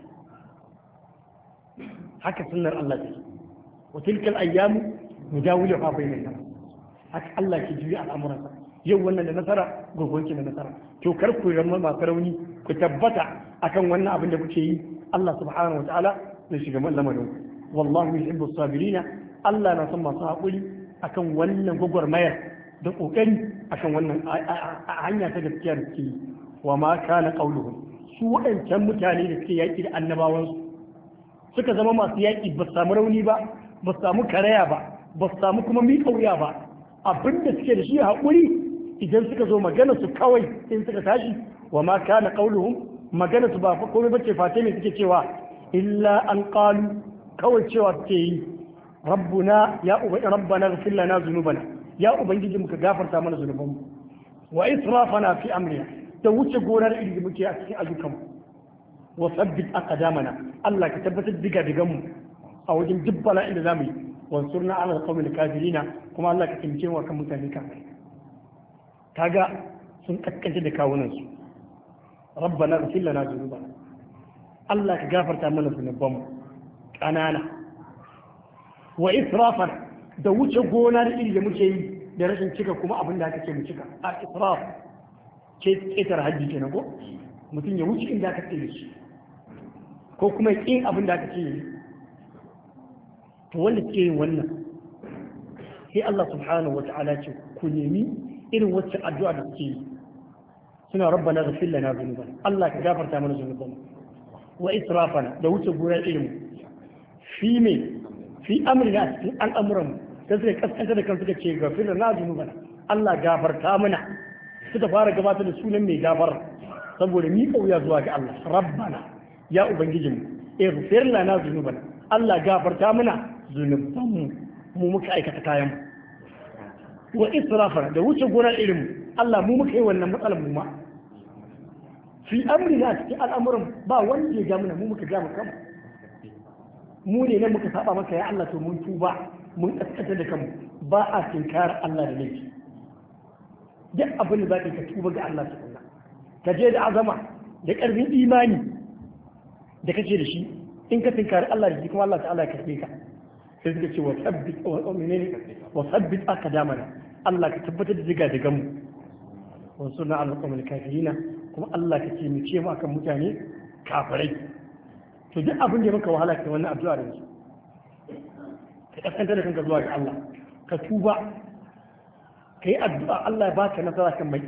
haka sunnar Allah take wa tilkal ayyamu mudawiluha bainan nas haka Allah ke juya al'amuransa yau wannan da nasara gobe da nasara to kar ku zama masu rauni ku tabbata akan wannan abin da kuke yi Allah subhanahu wa ta'ala zai shiga lamarin wallahu yuhibbu sabirina Allah na son masu haƙuri akan wannan gwagwarmayar da ƙoƙari akan wannan hanya ta gaskiya da suke yi wa ma kana qauluhum su waɗancan mutane da suke yaƙi da annabawansu suka zama masu yaƙi ba su samu rauni ba ba su samu karaya ba su samu kuma miƙa wuya ba abin da suke da shi haƙuri idan suka zo magana su kawai in suka tashi wa ma kana qauluhum magana su ba fa komai bace fate ne suke cewa illa an qalu kawai cewa suke yi rabbuna ya rabbana ighfir lana dhunubana ya ubangiji muka gafarta mana zunubanmu wa israfana fi amrina da wuce gonar ilimi muke a cikin ayyukanmu wa sabbit aqdamana Allah ka tabbatar diga digan mu a wajen dubbala inda zamu yi wansurna ala alqawmil kafirina kuma Allah ka kimce mu kan mutane kafirai kaga sun kaskance da kawunan su rabbana ighfir lana dhunubana Allah ka gafarta mana zunubanmu kanana wa israfan da wuce gona da iri da muke yi da rashin cika kuma abin da aka ce mu cika a israf ce ƙetar hajji kenan ko mutum ya wuce inda aka ce shi ko kuma yin abin da aka ce yi to wanda suke yin wannan sai Allah subhanahu wata'ala ce ku nemi irin wacce addu'a da suke yi suna rabbana ghfir lana dhunubana Allah ka gafarta mana zunubanmu wa israfana da wuce gona ilimi fi me fi amrina a cikin al'amuran sai suka kaskanta da kan suka ce gafir na zunubana Allah gafarta mana suka fara gabatar da sunan mai gafar saboda mi kauya zuwa ga Allah rabbana ya ubangijinmu ighfir lana zunubana Allah gafarta mana zunubanmu mu muka aikata kayan mu wa israfana da wuce gona irin Allah mu muka yi wannan matsalar mu ma fi amrina cikin al'amuran ba wanda ya ga mana mu muka ga mu kanmu mu ne nan muka saba maka ya Allah to mun tuba mun kaskata da kanmu ba a tinkar Allah da laifi duk abin da zaka ka tuba ga Allah tukunna ka je da azama da karfin imani da kake da shi in ka tinkar Allah da shi kuma Allah ta'ala ya karbe ka sai suka ce wa sabbit aqdamana Allah ka tabbatar da diga daga mu wa sunna al-qawmil kafirina kuma Allah ka ce mu ce mu akan mutane kafirai to duk abin da maka wahala ke wannan addu'a da su ka kasance da kanka zuwa ga Allah ka tuba ka yi addu'a Allah ya baka nasara kan mai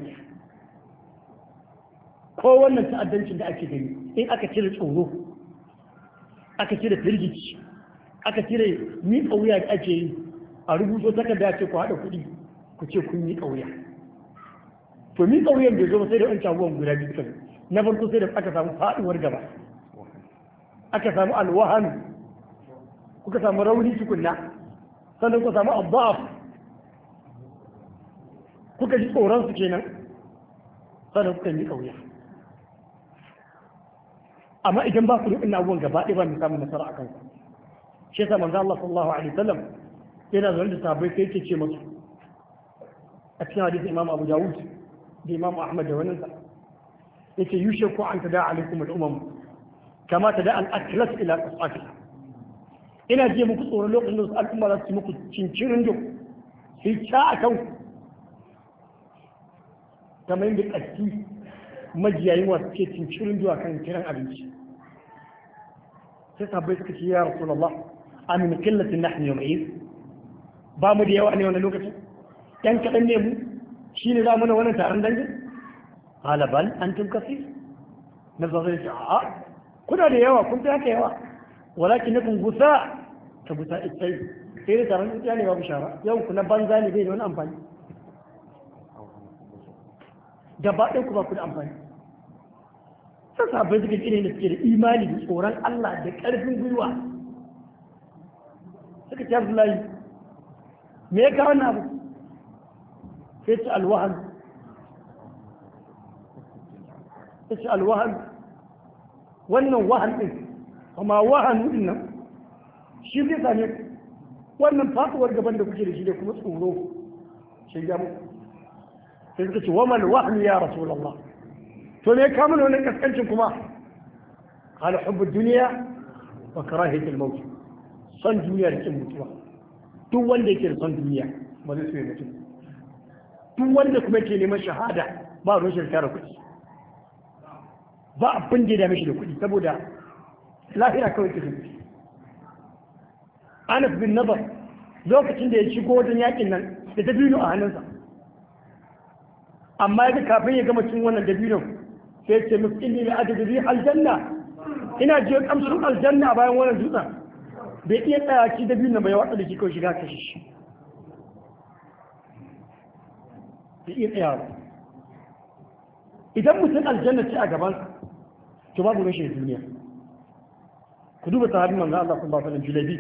ko wannan ta'addancin da ake gani in aka cire tsoro aka cire firgici aka cire miƙa wuya da ake yi a rubuto takarda ce ku haɗa kuɗi ku ce kun miƙa wuya to miƙa wuyan bai zo sai da wancan abubuwan guda biyu kan na farko sai da aka samu faɗuwar gaba aka samu alwahan kuka samu rauni tukunna sannan kuka samu abba'af kuka ji tsoron su kenan sannan kuka miƙa wuya amma idan ba ku da ina abubuwan gaba ɗaya ba mu samu nasara a kanku shi yasa manzo Allah sallallahu alaihi wasallam yana zuwa da sahabbai sai yake ce musu a cikin hadisin Imam Abu Dawud da Imam Ahmad da wannan sa yace yushaku an tada alaikum al-umam kama tada al-aklas ila qasatiha ina ji muku tsoron lokacin da al'umma za su muku cincirin do sai ta akan kamar yadda ƙarfi majiyayin wasu ke cincirin do akan kiran abinci sai sahabbai suka ce ya Rasulullah amin killatin nahnu yawma'id ba mu da yawa ne wannan lokacin yan kaɗan ne mu shi ne za mu na wannan taron dangin halabal an tun kasi na zai ce a kuna da yawa kun fi haka yawa walakin na kun gusa ta gusa itsai sai da taron tsiya ne babu shara yau kuna banza ne bai da wani amfani gaba ɗaya ku ba ku da amfani sai sabai suka ƙire da suke da imani da tsoron Allah da ƙarfin gwiwa suka ce Abdullahi me ya kawo na abu sai ce alwahan sai ce alwahan wannan wahan ɗin amma wahan ɗin nan shi zai same wannan fatuwar gaban da kuke da shi da kuma tsoro shi ya mu sai suka ce wamal wahan ya rasulallah to me ka mana wannan kaskancin kuma qala hubbu dunya wa karahiyatul maut son duniya da kin mutuwa duk wanda yake da son duniya ba zai so ya mutu duk wanda kuma ke neman shahada ba ruwan shi tara kuɗi ba abin da ya dame shi da kuɗi saboda lahira kawai ke zuci Anas bin Nadar lokacin da ya shigo wajen yakin nan da dabino a hannunsa amma ya kafin ya gama cin wannan dabino sai ce musu inni la adri aljanna ina jiyo kamshin aljanna bayan wannan dutsen bai iya tsaya ci dabino bai watsa da shi kawai shiga kashe shi bai iya tsaya idan mutum aljanna ce a gabansa to babu rashin duniya ku duba sahabin manzo Allah sallallahu alaihi wasallam Julabi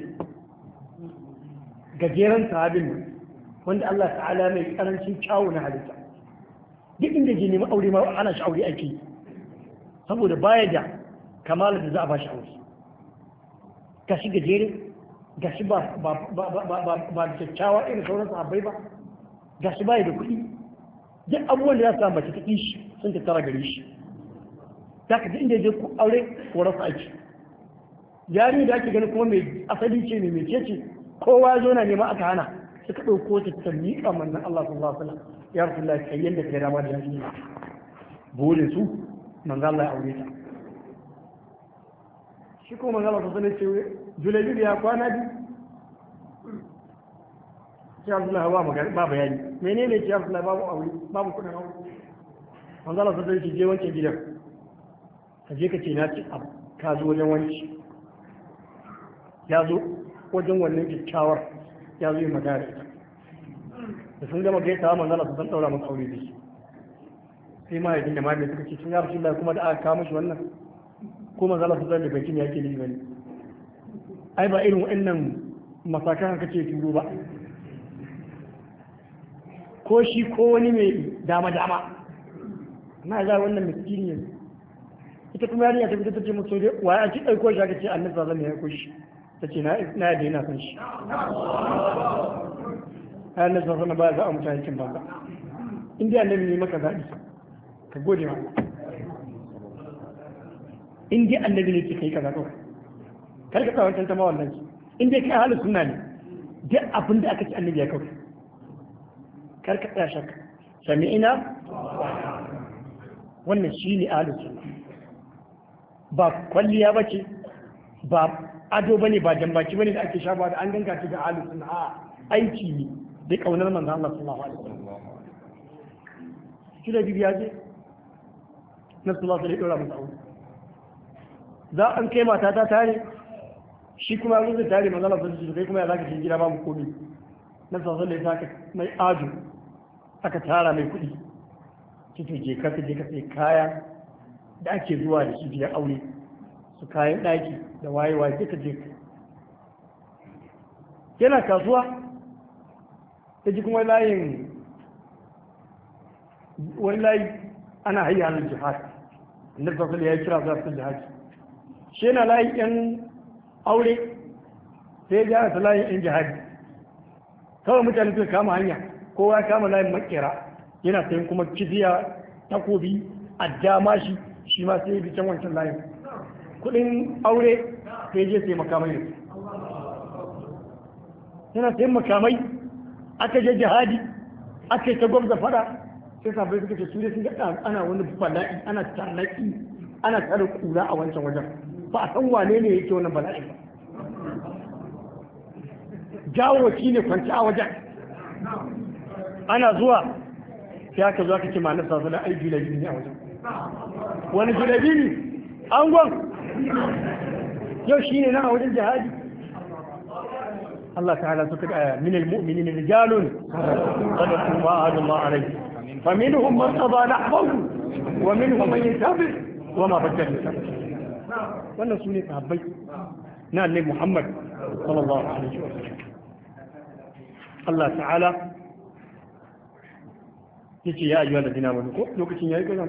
gajeren sahabin wanda Allah ta'ala mai karancin kyawu na halitta duk inda ke nemi aure ma ana shi aure ake saboda baya da kamalar da za a ba shi aure gashi gajere gashi ba da kyakkyawa irin sauran sahabbai ba gashi baya da kuɗi duk abubuwan da za su samu mace ta shi sun tattara gare shi za ka ji inda je aure ko rasa aiki yari da ake gani kuma mai asali ce mai mece ce kowa zo na nema aka hana suka ɗauko ta ta miƙa manzon Allah sallallahu alaihi wasallam ya Rasulullah kai yanda kai rama da yaki bude su manzon Allah ya aure ta shi ko manzon Allah sallallahu alaihi wasallam ce Julabi ya kwana biyu ya Rasulullah ba bayani menene ce ya Rasulullah babu aure babu kudin aure manzon Allah sallallahu alaihi wasallam je wancan gidan ka je ka ce na ci abu ka zo wajen wanci ya zo wajen wannan kyakkyawar ya zo yi magana da sun gama gaisawa manzala su san daura masa aure da shi sai ma yakin da ma mai suka ce sun ya rasu kuma da aka kawo mashi wannan ko manzala su san da bakin yake da bane ai ba irin wa'annan masakan haka ce turo ba ko shi ko wani mai dama na za wannan miskini ita kuma yarinya ta fito ta ce musu dai waye an ci ɗauko shi aka ce annabi sallallahu alaihi wasallam ya aiko shi ta ce na yadda yana son shi annabi sallallahu alaihi wasallam ba za a mutane cin banza in dai annabi ne maka zaɓi ka gode ma in dai annabi ne ke kai kaza kawai kar ka tsawon tantama wannan in dai kai halin sunna ne duk abin da aka ci annabi ya kawai kar ka tsaya shakka sami'ina wannan shi ne halin sunna ba kwalliya ba ce ba ado ba ne ba jambaki ba ne da ake sha ba da an ganga ta ga halin sunna a aiki ne da kaunar manzo Allah sallallahu alaihi wasallam shi da bibiya ce na sallallahu alaihi wasallam za an kai mata ta tare shi kuma yanzu zai tare manzo Allah sallallahu alaihi wasallam kai kuma ya zaka shi gida ba mu komi na sallallahu alaihi wasallam mai aju aka tara mai kuɗi kike je ka sai kaya da ake zuwa da shi biyar aure su kayan ɗaki da wayewa duka je yana kasuwa ta ji kuma layin wani layi ana hayya halin jihad annabi sallallahu alaihi ya kira zuwa cikin jihad shi yana layin yan aure sai ya gyara ta layin yan jihad kawai mutane suka kama hanya kowa ya kama layin makera yana sayin kuma kiziya takobi adda mashi shi ma sai bi can wancan layin kudin aure sai je sai makamai ne yana sayin makamai aka je jihadi aka yi ta gwamza fada sai sabai suka ce su dai sun ga ana wani bala'i ana tarnaki ana tare kura a wancan wajen ba a san wane ne yake wannan bala'i ba jawowaci ne kwanci a wajen ana zuwa sai aka zo aka ce ma nasa zana ai julabi ne a wajen wani julabi ne angon yau shi ne na a wajen jihadi Allah ta'ala suka da min al-mu'minina rijalun sadaqu ma ahadu Allah alayhi faminhum man qada nahbahu wa minhum man yantabi wa ma badala wannan sune sahabbai na annabi Muhammad sallallahu alaihi wa sallam Allah ta'ala yace ya ayyuhal ladina amanu ko lokacin yayi gazan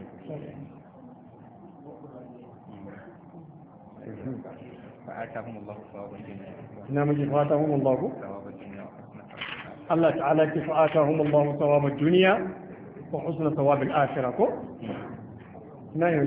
فآتاهم الله ثواب الدنيا نعم فآتاهم الله ثواب الدنيا الله تعالى فآتاهم الله ثواب الدنيا وحسن ثواب الآخرة كو نعم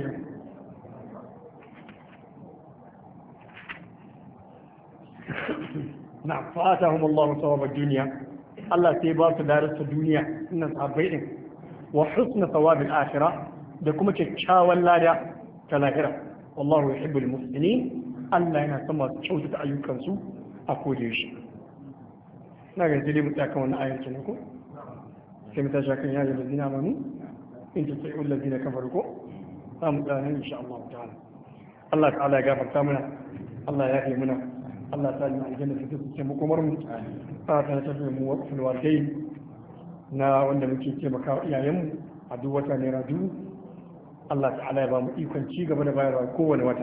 نعم فآتاهم الله ثواب الدنيا الله سيباس دارس الدنيا إن صحابين وحسن ثواب الآخرة da kuma kyakkyawan lada ta lahira wallahu yuhibbul muhsinin Allah yana son masu kyautata ayyukansu a koda shi na ga dai mu tsaka wannan ayar kenan ko sai mu tashi kan yayin ladina amanu in tuti'u alladina kafaru ko za mu tsaya insha Allah ta'ala Allah ta'ala ya gafarta mana Allah ya yi mana Allah ta yi aljanna ta ce mu komar mu ta tafi mu waqful walidain na wanda muke taimaka iyayenmu a duk wata naira dubu Allah ta'ala ya ba mu ikon ci gaba da bayarwa kowane wata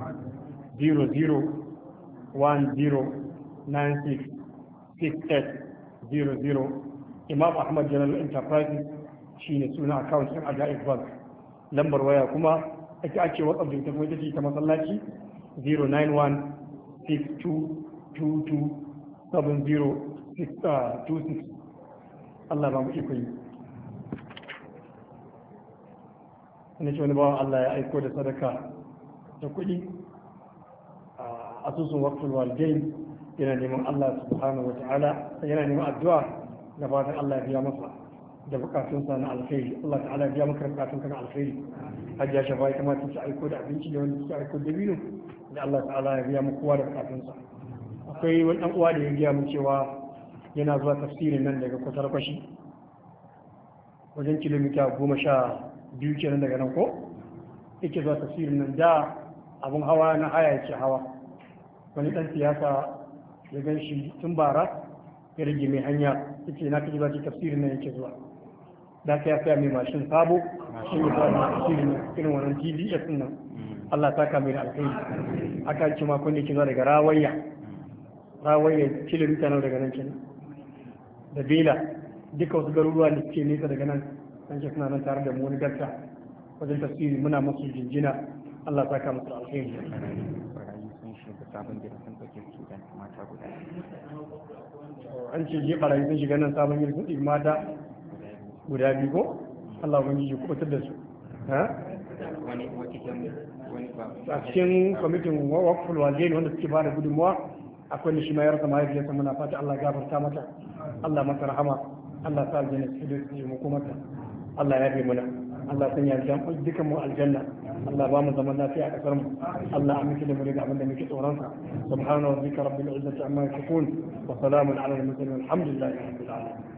0010966800 Imam Ahmad General Enterprises shine suna account ɗin Ajaib Bank lambar waya kuma ake ake WhatsApp da kuma ita ce ta masallaci 09162227026 Allah ba mu ikon yi wani ce wani bawan Allah ya aiko da sadaka da kuɗi a asusun waqful walidain yana neman Allah subhanahu wa ta'ala yana neman addu'a da fatan Allah ya biya masa da bukatunsa na alkhairi Allah ta'ala ya biya maka bukatunka na alkhairi hajjia shafa ya kamata ta aiko da abinci da wanda suke aiko da biyu da Allah ta'ala ya biya maka kowa da bukatunsa akwai wani dan uwa da ya biya mu cewa yana zuwa tafsirin nan daga kwatar kwashi wajen kilomita 12 kenan daga nan ko yake zuwa tafsirin nan da abun hawa na haya yake hawa wani dan siyasa ya gan shi tun bara ya rage mai hanya yake na kaji ba ce tafsirin nan yake zuwa da ka ya saya mai mashin sabo shi ne zuwa tafsirin nan irin wannan TBS din nan Allah ta kame da alkhairi aka ce ma kun yake zuwa daga rawayya kilomita nawa daga nan kenan da bela duka wasu garuruwa da suke nesa daga nan an ce suna nan tare da mu wani garta wajen tafsiri muna masu jinjina Allah ya saka musu alheri barayi sun shiga sabon gida sun ɗauke student mata guda an ce je barayi sun shiga nan sabon yin kuɗi mata guda biyu ko Allah ubangiji ya kubutar da su wani ba a cikin kwamitin wakful walidain wanda suke ba da gudunmuwa akwai ni shi ma ya rasa mahaifiyarsa muna fata Allah ya gafarta mata Allah mata rahama Allah sa aljanna su da su mu kuma mata Allah ya bi mana Allah sanya aljanna dukan mu aljanna Allah ba mu zaman lafiya a kasar mu Allah amince da mu daga abin da muke tsoron sa subhana rabbika rabbil izzati amma yasifun wa salamun ala al mursalin alhamdulillahi rabbil alamin